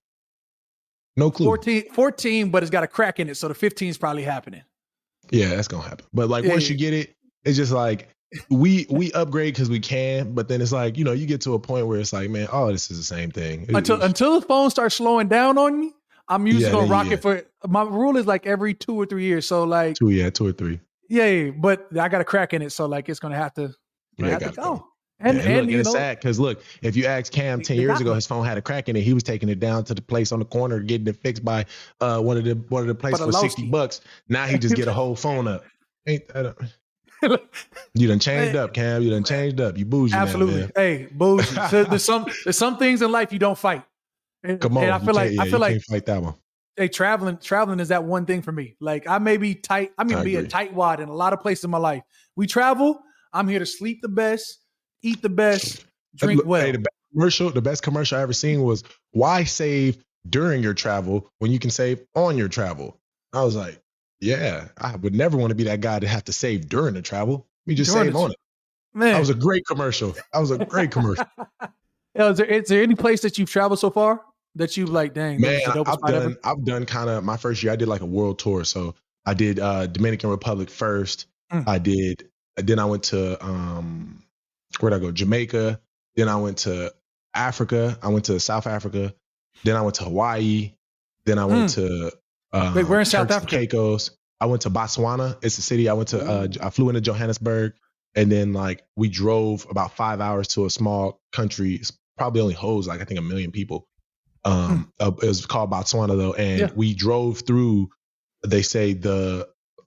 No clue. fourteen, fourteen, but it's got a crack in it, so the fifteen is probably happening. Yeah, that's gonna happen. But like Yeah, once yeah. you get it, it's just like we we upgrade because we can, but then it's like, you know, you get to a point where it's like, man, oh, this is the same thing. It- Until it's- until the phone starts slowing down on me, I'm usually Yeah, gonna then- rock yeah. it for. My rule is like every two or three years. So like, two, yeah, two or three. yeah, yeah, but I got a crack in it, so like it's gonna have to, Yeah, have to gotta go. go. And Yeah, and, look, you it's know, sad because look, if you ask Cam ten They years got ago, me. his phone had a crack in it. He was taking it down to the place on the corner, getting it fixed by uh, one of the one of the places for Podolowski. sixty bucks. Now he just get a whole phone up. Ain't that a, you done changed up, Cam? You done changed up. You bougie now, absolutely. man. Hey, bougie. So there's some there's some things in life you don't fight. And, Come on, and I you feel like can't- yeah, I you feel like can't fight that one. hey, traveling traveling is that one thing for me. Like I may be tight. I mean, I be a agree. tight wad in a lot of places in my life. We travel. I'm here to sleep the best, eat the best, drink Look, well. Hey, the best commercial, the best commercial I ever seen was why save during your travel when you can save on your travel. I was like, yeah, I would never want to be that guy to have to save during the travel. We just During save the- on it. Man, That was a great commercial. That was a great commercial. Yeah, is there is there any place that you've traveled so far that you've like, dang, that Man, was the dopest I've spot ever? done I've done kind of my first year. I did like a world tour. So I did uh Dominican Republic first. Mm. I did then I went to um where'd I go? Jamaica. Then I went to Africa. I went to South Africa. Then I went to Hawaii. Then I went to uh, Wait, where in South Turks and Africa? Caicos. I went to Botswana. It's a city. I went to uh, I flew into Johannesburg, and then like we drove about five hours to a small country. It's probably only holds like I think a million people. Um, uh, it was called Botswana though, and Yeah. we drove through. They say the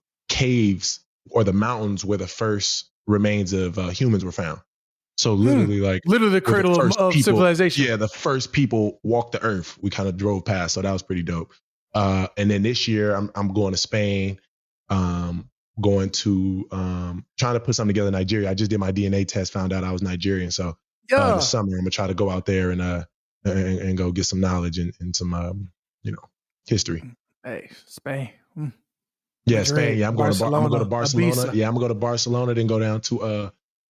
caves or the mountains where the first remains of uh, humans were found. So literally, like Literally the where the cradle of, first of people- civilization. yeah, the first people walked the earth. We kind of drove past, so that was pretty dope. Uh, and then this year, I'm I'm going to Spain. Um, going to um, trying to put something together in Nigeria. I just did my D N A test, found out I was Nigerian. So Yeah. uh, this summer, I'm gonna try to go out there and uh and, and go get some knowledge and, and some um, you know history. Hey, Spain. Mm. Yeah, Madrid, Spain. Yeah, I'm going to Bar- I'm gonna go to Barcelona. Ibiza. Yeah, I'm gonna go to Barcelona, then go down to uh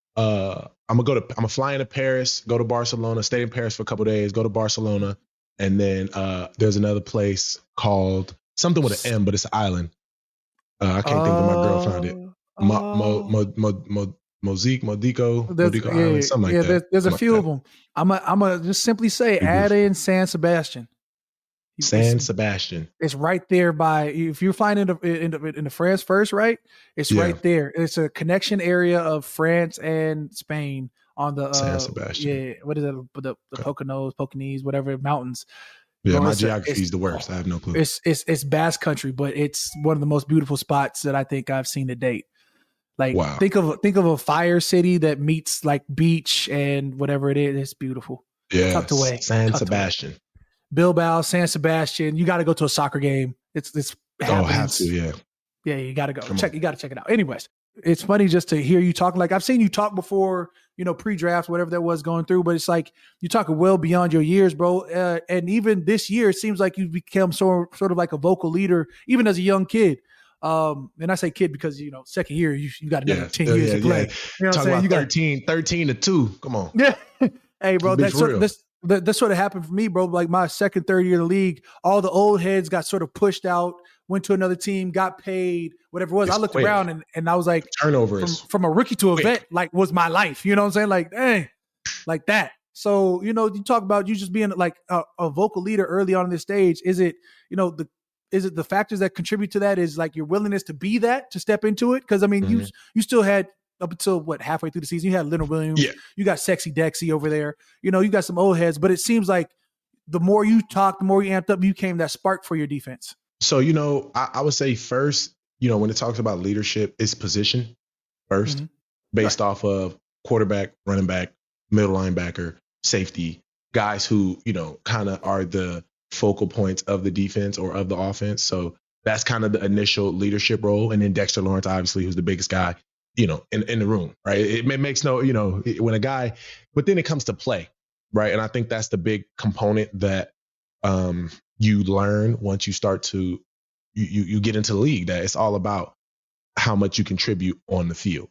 uh I'm gonna go to I'm gonna fly into Paris, go to Barcelona, stay in Paris for a couple of days, go to Barcelona, and then uh there's another place called something with an M, but it's an island. Uh, I can't think of my girl found it. Mo Mo Mo Mo Mo Mozique, Modico, There's, Modico yeah, Island, something yeah, like there's, that. there's a Something few like of them. I'm a, I'm gonna just simply say, Pretty add beautiful. in San Sebastian. that. San It's, Sebastian. it's right there by. If you're flying into into, into France first, right? It's Yeah. right there. It's a connection area of France and Spain on the uh, San Sebastian. Yeah, what is it? The the Okay. Poconos, Poconos, whatever mountains. Yeah, Bro, my it's a- geography it's- is the worst. I have no clue. It's it's it's Basque Country, but it's one of the most beautiful spots that I think I've seen to date. Like Wow. think of think of a fire city that meets like beach and whatever it is. It's beautiful. Yeah, tucked away. San Tucked away. Sebastian. Bilbao, San Sebastian. You got to go to a soccer game. It's it's Oh, have happens. to. Yeah. Yeah, you got to go. Come Check. on. You got to check it out. Anyways, it's funny just to hear you talk. Like I've seen you talk before, you know, pre-draft, whatever that was going through. But it's like you're talking well beyond your years, bro. Uh, and even this year, it seems like you've become sort sort of like a vocal leader, even as a young kid. Um, and I say kid because you know, second year you you got another Yeah. ten Yeah, years yeah, to play. yeah. You know what I'm Talk saying? about You got thirteen, thirteen to two. Come on. yeah. Hey, bro, Be that for sort real. of, this that, that sort of happened for me, bro. Like my second, third year in the league, all the old heads got sort of pushed out, went to another team, got paid, whatever it was. It's I looked quick. around and, and I was like, Turnover from, is from a rookie to a quick. vet, like was my life. You know what I'm saying? Like, dang, like that. So, you know, you talk about you just being like a, a vocal leader early on in this stage. Is it, you know, the is it the factors that contribute to that is like your willingness to be that, to step into it? Because I mean, you Mhm. you still had up until what halfway through the season, you had Leonard Williams, Yeah. you got Sexy Dexy over there, you know, you got some old heads, but it seems like the more you talk, the more you amped up, you came that spark for your defense. So, you know, I, I would say first, you know, when it talks about leadership, it's position first, Mhm. based off of quarterback, running back, middle linebacker, safety, guys who, you know, kind of are the focal points of the defense or of the offense. So that's kind of the initial leadership role. And then Dexter Lawrence, obviously, who's the biggest guy, you know, in, in the room, right? It, it makes no, you know, when a guy, but then it comes to play, right? And I think that's the big component that um, you learn once you start to, you, you, you get into the league, that it's all about how much you contribute on the field.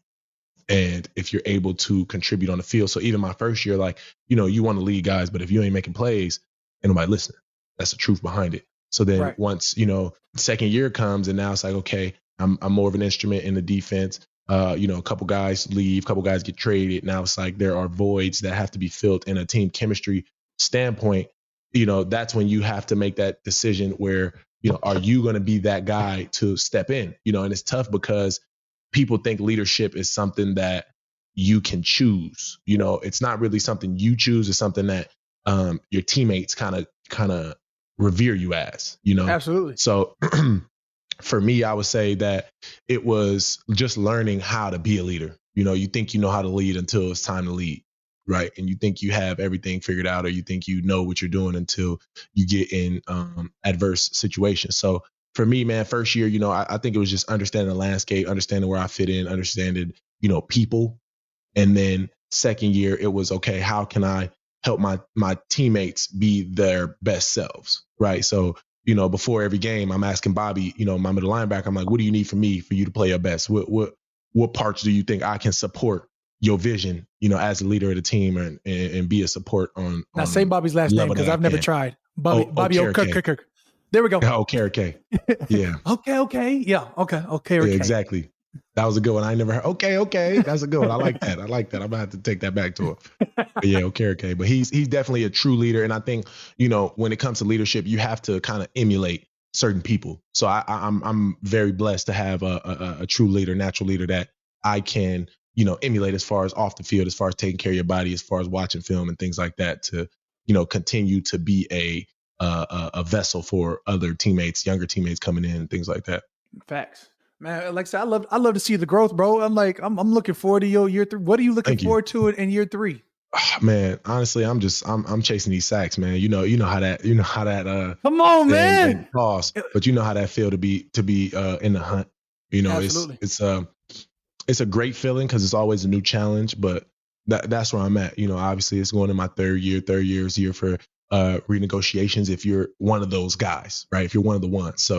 And if you're able to contribute on the field. So even my first year, like, you know, you want to lead guys, but if you ain't making plays, ain't nobody listening. That's the truth behind it. So then Right. once, you know, second year comes and now it's like, okay, I'm, I'm more of an instrument in the defense. Uh, you know, a couple guys leave, a couple guys get traded. Now it's like there are voids that have to be filled in a team chemistry standpoint. You know, that's when you have to make that decision where, you know, are you going to be that guy to step in? You know, and it's tough because people think leadership is something that you can choose. You know, it's not really something you choose. It's something that um, your teammates kind of kind of revere you as, you know. Absolutely. So for me, I would say that it was just learning how to be a leader. You know, you think you know how to lead until it's time to lead, right? And you think you have everything figured out, or you think you know what you're doing until you get in um, adverse situations. So for me, man, first year, you know, I, I think it was just understanding the landscape, understanding where I fit in, understanding, you know, people. And then second year, it was, okay, how can I help my my teammates be their best selves, right? So, you know, before every game, I'm asking Bobby, you know, my middle linebacker, I'm like, what do you need from me for you to play your best? What what what parts do you think I can support your vision, you know, as a leader of the team, and and, and be a support on? Now on say Bobby's last name level because that I I've never can. tried. Bobby Oh, Bobby oh, O'Kirk. Kirk, Kirk, Kirk. There we go. Oh, K R K. Yeah. Okay, okay. Yeah, okay, okay, Yeah, okay. exactly. That was a good one. I never heard. Okay, okay, that's a good one. I like that. I like that. I'm gonna have to take that back to him. But yeah, okay, okay. But he's he's definitely a true leader, and I think, you know, when it comes to leadership, you have to kind of emulate certain people. So I, I, I'm I'm very blessed to have a, a a true leader, natural leader that I can, you know, emulate as far as off the field, as far as taking care of your body, as far as watching film and things like that, to, you know, continue to be a uh, a, a vessel for other teammates, younger teammates coming in, and things like that. Facts. Man, like I said, I love I love to see the growth, bro. I'm like, I'm I'm looking forward to your year three. What are you looking Thank you. forward to it in year three? Ah, man, honestly, I'm just I'm I'm chasing these sacks, man. You know, you know how that you know how that uh Come on, thing- man. thing costs, but you know how that feel to be to be uh in the hunt. You know, Absolutely. it's it's um it's a great feeling because it's always a new challenge, but that that's where I'm at. You know, obviously it's going in my third year, third year's year for uh renegotiations if you're one of those guys, right? If you're one of the ones. So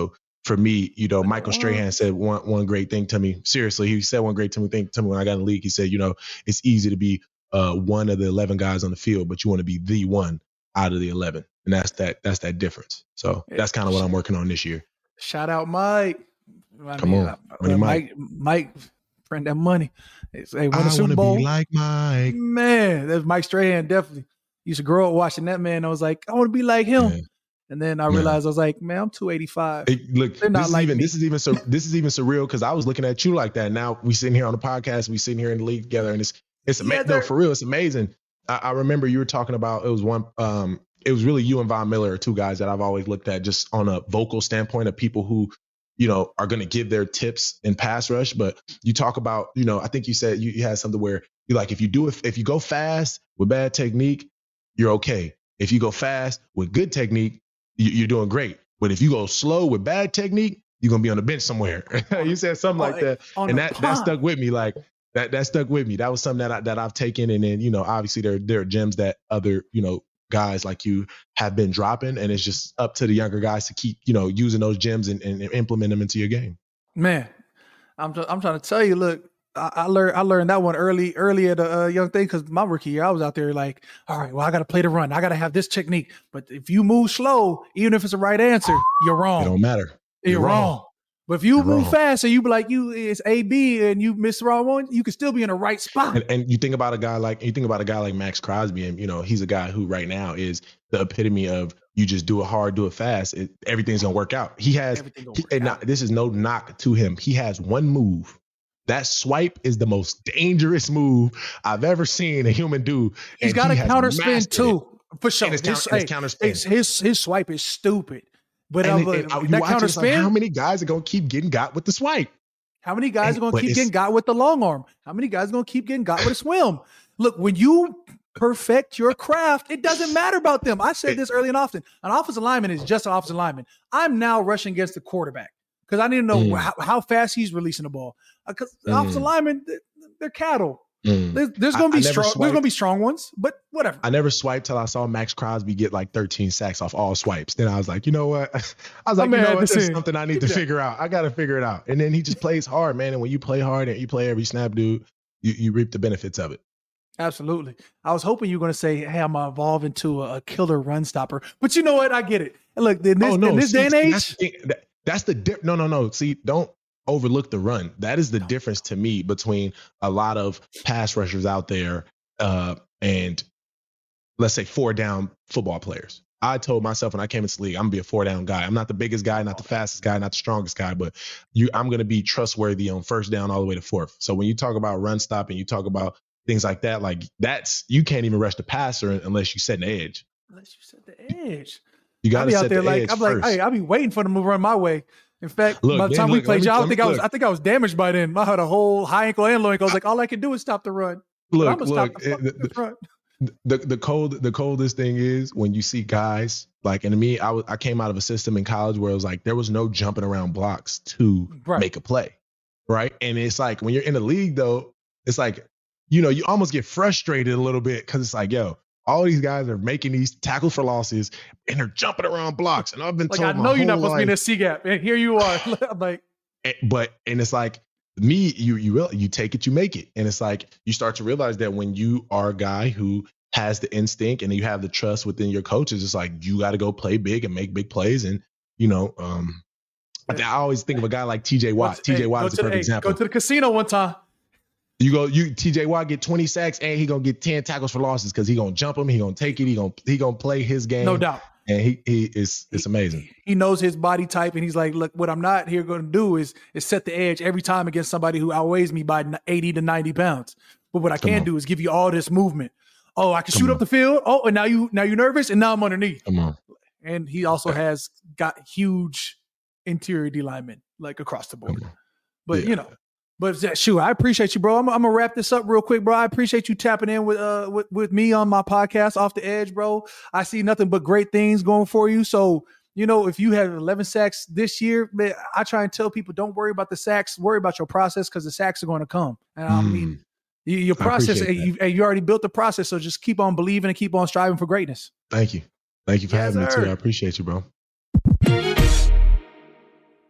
for me, you know, Michael Strahan said one one great thing to me. Seriously, he said one great thing to me when I got in the league. He said, you know, it's easy to be uh, one of the eleven guys on the field, but you want to be the one out of the eleven, and that's that. That's that difference. So that's kind of what I'm working on this year. Shout out, Mike. I Come mean, on, uh, Mike. Mike, friend, that money. Hey, won I the Super want to Bowl. be like Mike. Man, that's Mike Strahan. Definitely used to grow up watching that man. I was like, I want to be like him. Man. And then I realized, I was like, man, I'm two eighty-five. Hey, look, They're not this is like even me. this is even so this is even surreal because I was looking at you like that. Now we sitting here on the podcast, we sitting here in the league together, and it's it's Yeah, amazing. No, for real, it's amazing. I, I remember you were talking about it was one. Um, it was really you and Von Miller are two guys that I've always looked at just on a vocal standpoint of people who, you know, are going to give their tips in pass rush. But you talk about, you know, I think you said you, you had something where you like if you do it, if you go fast with bad technique, you're okay. If you go fast with good technique, you're doing great. But if you go slow with bad technique, you're going to be on the bench somewhere. You said something like that. And that, that stuck with me. Like that, that stuck with me. That was something that I, that I've taken. And then, you know, obviously there, there are gems that other, you know, guys like you have been dropping. And it's just up to the younger guys to keep, you know, using those gems and, and implement them into your game. Man, I'm, I'm trying to tell you, look, I, I learned I learned that one early, early at a uh, young thing because my rookie year, I was out there like, all right, well, I got to play the run. I got to have this technique. But if you move slow, even if it's the right answer, you're wrong. It don't matter. You're, you're wrong. wrong. But if you you're move wrong. fast and you be like, you it's A B and you miss the wrong one, you can still be in the right spot. And, and you think about a guy like you think about a guy like Max Crosby, and you know he's a guy who right now is the epitome of you just do it hard, do it fast, it, everything's gonna work out. He has, he, and not, this is no knock to him. He has one move. That swipe is the most dangerous move I've ever seen a human do. He's got a counter spin too, for sure. His, his, hey, his counter spin. His, his his swipe is stupid. But and, uh, and, and that counter spin, like, how many guys are gonna keep getting got with the swipe? How many guys and, are gonna keep getting got with the long arm? How many guys are gonna keep getting got with a swim? Look, when you perfect your craft, it doesn't matter about them. I said this early and often. An offensive lineman is just an offensive lineman. I'm now rushing against the quarterback because I need to know mm. how, how fast he's releasing the ball. Because the mm. offensive linemen, they're, they're cattle. Mm. There's, there's gonna I, be I strong. Swiped. There's gonna be strong ones, but whatever. I never swiped till I saw Max Crosby get like thirteen sacks off all swipes. Then I was like, you know what? I was like, you know what? There's something I need to figure out. I got to figure it out. And then he just plays hard, man. And when you play hard and you play every snap, dude, you, you reap the benefits of it. Absolutely. I was hoping you were going to say, hey, I'm going to evolve into a, a killer run stopper. But you know what? I get it. And look, in this, oh, no. in this See, day and age. That's the, that, that's the di- no, no, no. See, don't overlook the run. That is the no. difference to me between a lot of pass rushers out there uh, and, let's say, four down football players. I told myself when I came into the league, I'm going to be a four down guy. I'm not the biggest guy, not the fastest guy, not the strongest guy, but you, I'm going to be trustworthy on first down all the way to fourth. So when you talk about run stopping, you talk about things like that, like that's, you can't even rush the passer unless you set an edge. Unless you set the edge. You got to set out there the like, edge I'm first. like, hey, I'll be waiting for them to run my way. In fact, look, by the man, time look, we played me, y'all, I think I was, look. I think I was damaged by then. I had a whole high ankle and low ankle. I was like, all I can do is stop the run. Look, I'm gonna look, stop the, it, the, run. the the cold, the coldest thing is when you see guys like, and to me, I was, I came out of a system in college where it was like there was no jumping around blocks to right. make a play, right? And it's like when you're in the league though, it's like, you know, you almost get frustrated a little bit because it's like, yo, all these guys are making these tackles for losses and they're jumping around blocks. And I've been like, told, I know you're not supposed life, to be in a C gap, and here you are. I'm like, but and it's like me, you you real you take it, you make it, and it's like you start to realize that when you are a guy who has the instinct and you have the trust within your coaches, it's like you got to go play big and make big plays. And you know, um, I, I always think of a guy like T J Watt. T J Watt is a perfect hey, example. Go to the casino one time. You go, you T J Watt get twenty sacks and he gonna get ten tackles for losses because he gonna jump him, he gonna take it, he gonna he gonna play his game, no doubt. And he he is it's amazing. He, he knows his body type, and he's like, look, what I'm not here going to do is is set the edge every time against somebody who outweighs me by eighty to ninety pounds. But what I Come can on. do is give you all this movement. Oh, I can Come shoot on. up the field. Oh, and now you now you're nervous, and now I'm underneath. Come on. And he also has got huge interior D linemen like across the board. But yeah. you know. But shoot, I appreciate you, bro. I'm, I'm gonna wrap this up real quick, bro. I appreciate you tapping in with uh with, with me on my podcast, Off the Edge, bro. I see nothing but great things going for you. So, you know, if you have eleven sacks this year, man, I try and tell people don't worry about the sacks, worry about your process because the sacks are going to come. And I mean, you, your process, you, you already built the process, so just keep on believing and keep on striving for greatness. Thank you, thank you for yes, having sir. me too. I appreciate you, bro.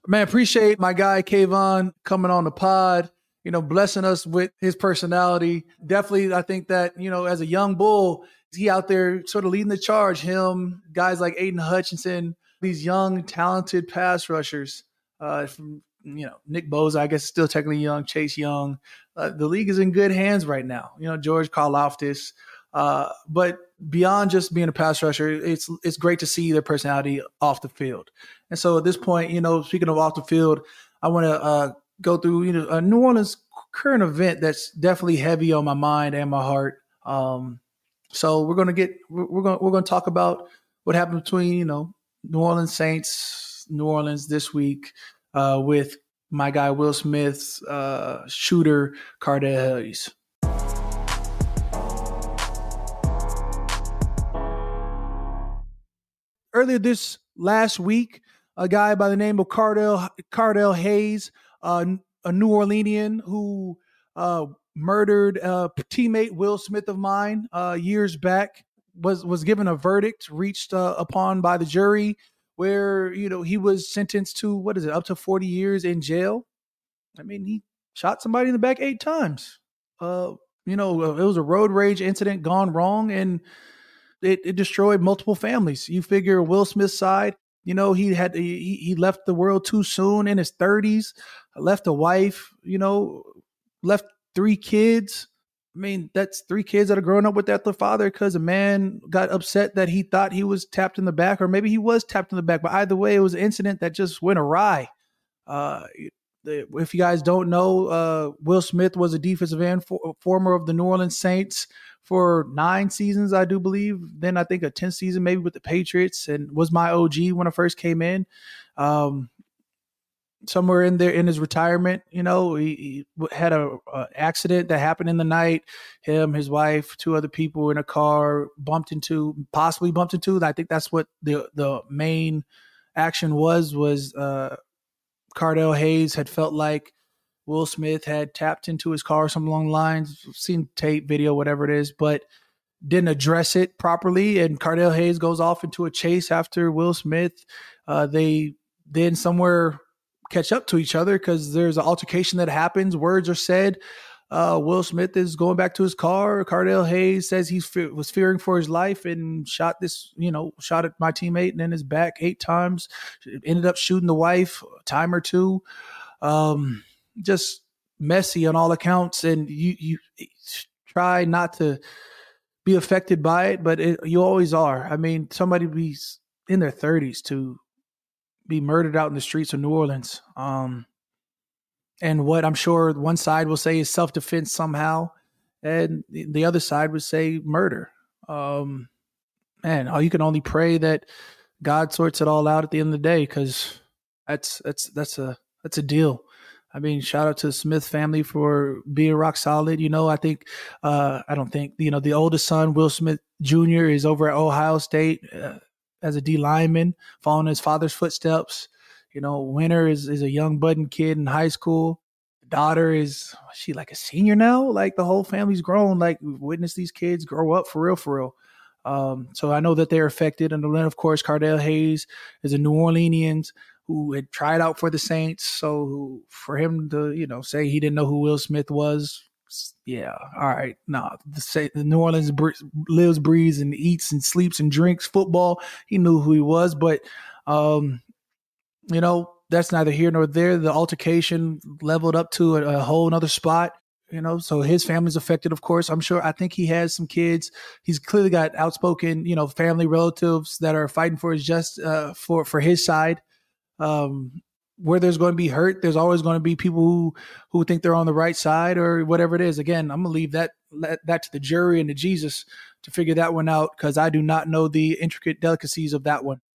Man, appreciate my guy Kayvon coming on the pod, you know, blessing us with his personality. Definitely, I think that, you know, as a young bull, he out there sort of leading the charge. Him, guys like Aiden Hutchinson, these young, talented pass rushers uh, from, you know, Nick Bosa, I guess still technically young, Chase Young. Uh, the league is in good hands right now. You know, George Karlaftis. Uh, but beyond just being a pass rusher, it's it's great to see their personality off the field. And so at this point, you know, speaking of off the field, I want to uh, go through, you know, a New Orleans current event that's definitely heavy on my mind and my heart. Um, so we're gonna get we're gonna we're gonna talk about what happened between, you know, New Orleans Saints, New Orleans this week uh, with my guy Will Smith's uh, shooter Cardell Hayes. Earlier this last week, a guy by the name of Cardell Cardell Hayes, uh, a New Orleanian who uh, murdered a teammate Will Smith of mine uh, years back, was was given a verdict reached uh, upon by the jury, where, you know, he was sentenced to, what is it, up to forty years in jail. I mean, he shot somebody in the back eight times. Uh, you know, it was a road rage incident gone wrong, and It, it destroyed multiple families. You figure Will Smith's side, you know, he had he, he left the world too soon in his thirties, left a wife, you know, left three kids. I mean, that's three kids that are growing up without their father because a man got upset that he thought he was tapped in the back, or maybe he was tapped in the back. But either way, it was an incident that just went awry. Uh, if you guys don't know, uh, Will Smith was a defensive end, for, former of the New Orleans Saints for nine seasons, I do believe. Then I think a tenth season maybe with the Patriots, and was my O G when I first came in. Um, somewhere in there in his retirement, you know, he, he had a, a accident that happened in the night. Him, his wife, two other people in a car bumped into, possibly bumped into. I think that's what the the main action was, was uh, Cardell Hayes had felt like Will Smith had tapped into his car, something along the lines, seen tape, video, whatever it is, but didn't address it properly. And Cardell Hayes goes off into a chase after Will Smith. Uh, they then somewhere catch up to each other because there's an altercation that happens. Words are said. Uh, Will Smith is going back to his car. Cardell Hayes says he fe- was fearing for his life and shot this, you know, shot at my teammate and in his back eight times. Ended up shooting the wife a time or two. Um, just messy on all accounts, and you you try not to be affected by it, but it, you always are. I mean, somebody be in their thirties to be murdered out in the streets of New Orleans. Um, and what I'm sure one side will say is self-defense somehow, and the other side would say murder. Um, man, oh, you can only pray that God sorts it all out at the end of the day, because that's that's that's a that's a deal. I mean, shout out to the Smith family for being rock solid. You know, I think, uh, I don't think, you know, the oldest son, Will Smith Junior, is over at Ohio State uh, as a D lineman, following his father's footsteps. You know, Winter is, is a young budding kid in high school. The daughter is, is she like a senior now? Like, the whole family's grown. Like, we've witnessed these kids grow up for real, for real. Um, so I know that they're affected. And then, of course, Cardell Hayes is a New Orleanian who had tried out for the Saints. So for him to, you know, say he didn't know who Will Smith was, yeah, all right. No, the, the New Orleans lives, breathes, and eats and sleeps and drinks football. He knew who he was, but, um, you know, that's neither here nor there. The altercation leveled up to a, a whole nother spot, you know, so his family's affected, of course. I'm sure, I think he has some kids. He's clearly got outspoken, you know, family relatives that are fighting for his just, uh, for, for his side. Um, where there's going to be hurt, there's always going to be people who, who think they're on the right side or whatever it is. Again, I'm going to leave that, that to the jury and to Jesus to figure that one out, because I do not know the intricate delicacies of that one.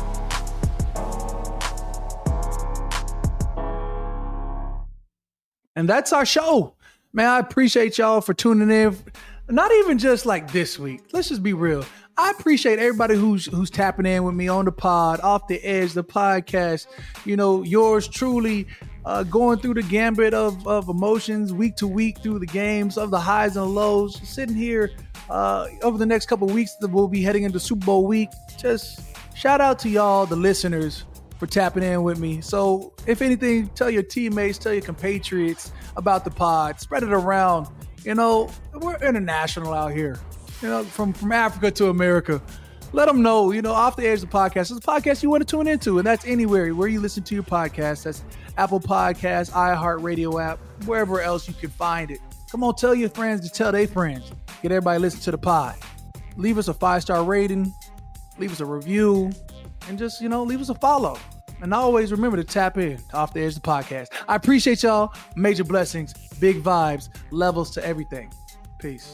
And that's our show. Man, I appreciate y'all for tuning in. Not even just like this week. Let's just be real. I appreciate everybody who's who's tapping in with me on the pod, Off the Edge, the podcast. You know, yours truly, uh, going through the gambit of, of emotions week to week through the games, of the highs and lows. Sitting here uh, over the next couple of weeks that we'll be heading into Super Bowl week. Just shout out to y'all, the listeners, for tapping in with me. So if anything, tell your teammates, tell your compatriots about the pod. Spread it around. You know, we're international out here. You know, from, from Africa to America. Let them know, you know, Off the Edge the podcast is a podcast you want to tune into, and that's anywhere where you listen to your podcast. That's Apple Podcasts, iHeartRadio app, wherever else you can find it. Come on, tell your friends to tell their friends. Get everybody to listen to the pod. Leave us a five-star rating. Leave us a review. And just, you know, leave us a follow. And always remember to tap in to Off the Edge the podcast. I appreciate y'all. Major blessings, big vibes, levels to everything. Peace.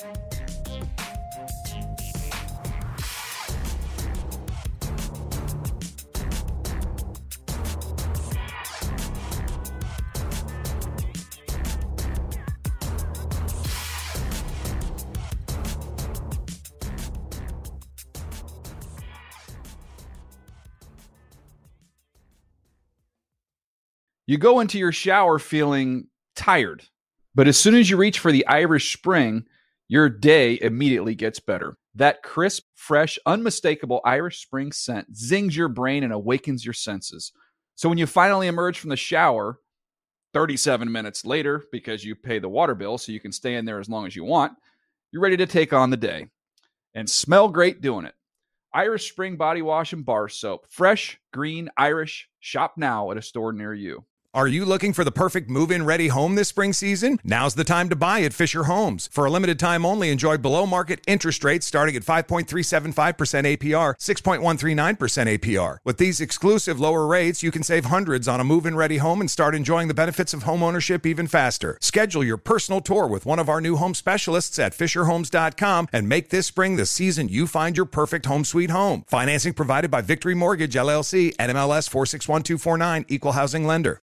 You go into your shower feeling tired, but as soon as you reach for the Irish Spring, your day immediately gets better. That crisp, fresh, unmistakable Irish Spring scent zings your brain and awakens your senses. So when you finally emerge from the shower, thirty-seven minutes later, because you pay the water bill so you can stay in there as long as you want, you're ready to take on the day and smell great doing it. Irish Spring Body Wash and Bar Soap. Fresh, green, Irish. Shop now at a store near you. Are you looking for the perfect move-in ready home this spring season? Now's the time to buy at Fisher Homes. For a limited time only, enjoy below-market interest rates starting at five point three seven five percent A P R, six point one three nine percent A P R. With these exclusive lower rates, you can save hundreds on a move-in ready home and start enjoying the benefits of homeownership even faster. Schedule your personal tour with one of our new home specialists at fisher homes dot com and make this spring the season you find your perfect home sweet home. Financing provided by Victory Mortgage, L L C, N M L S four six one two four nine, Equal Housing Lender.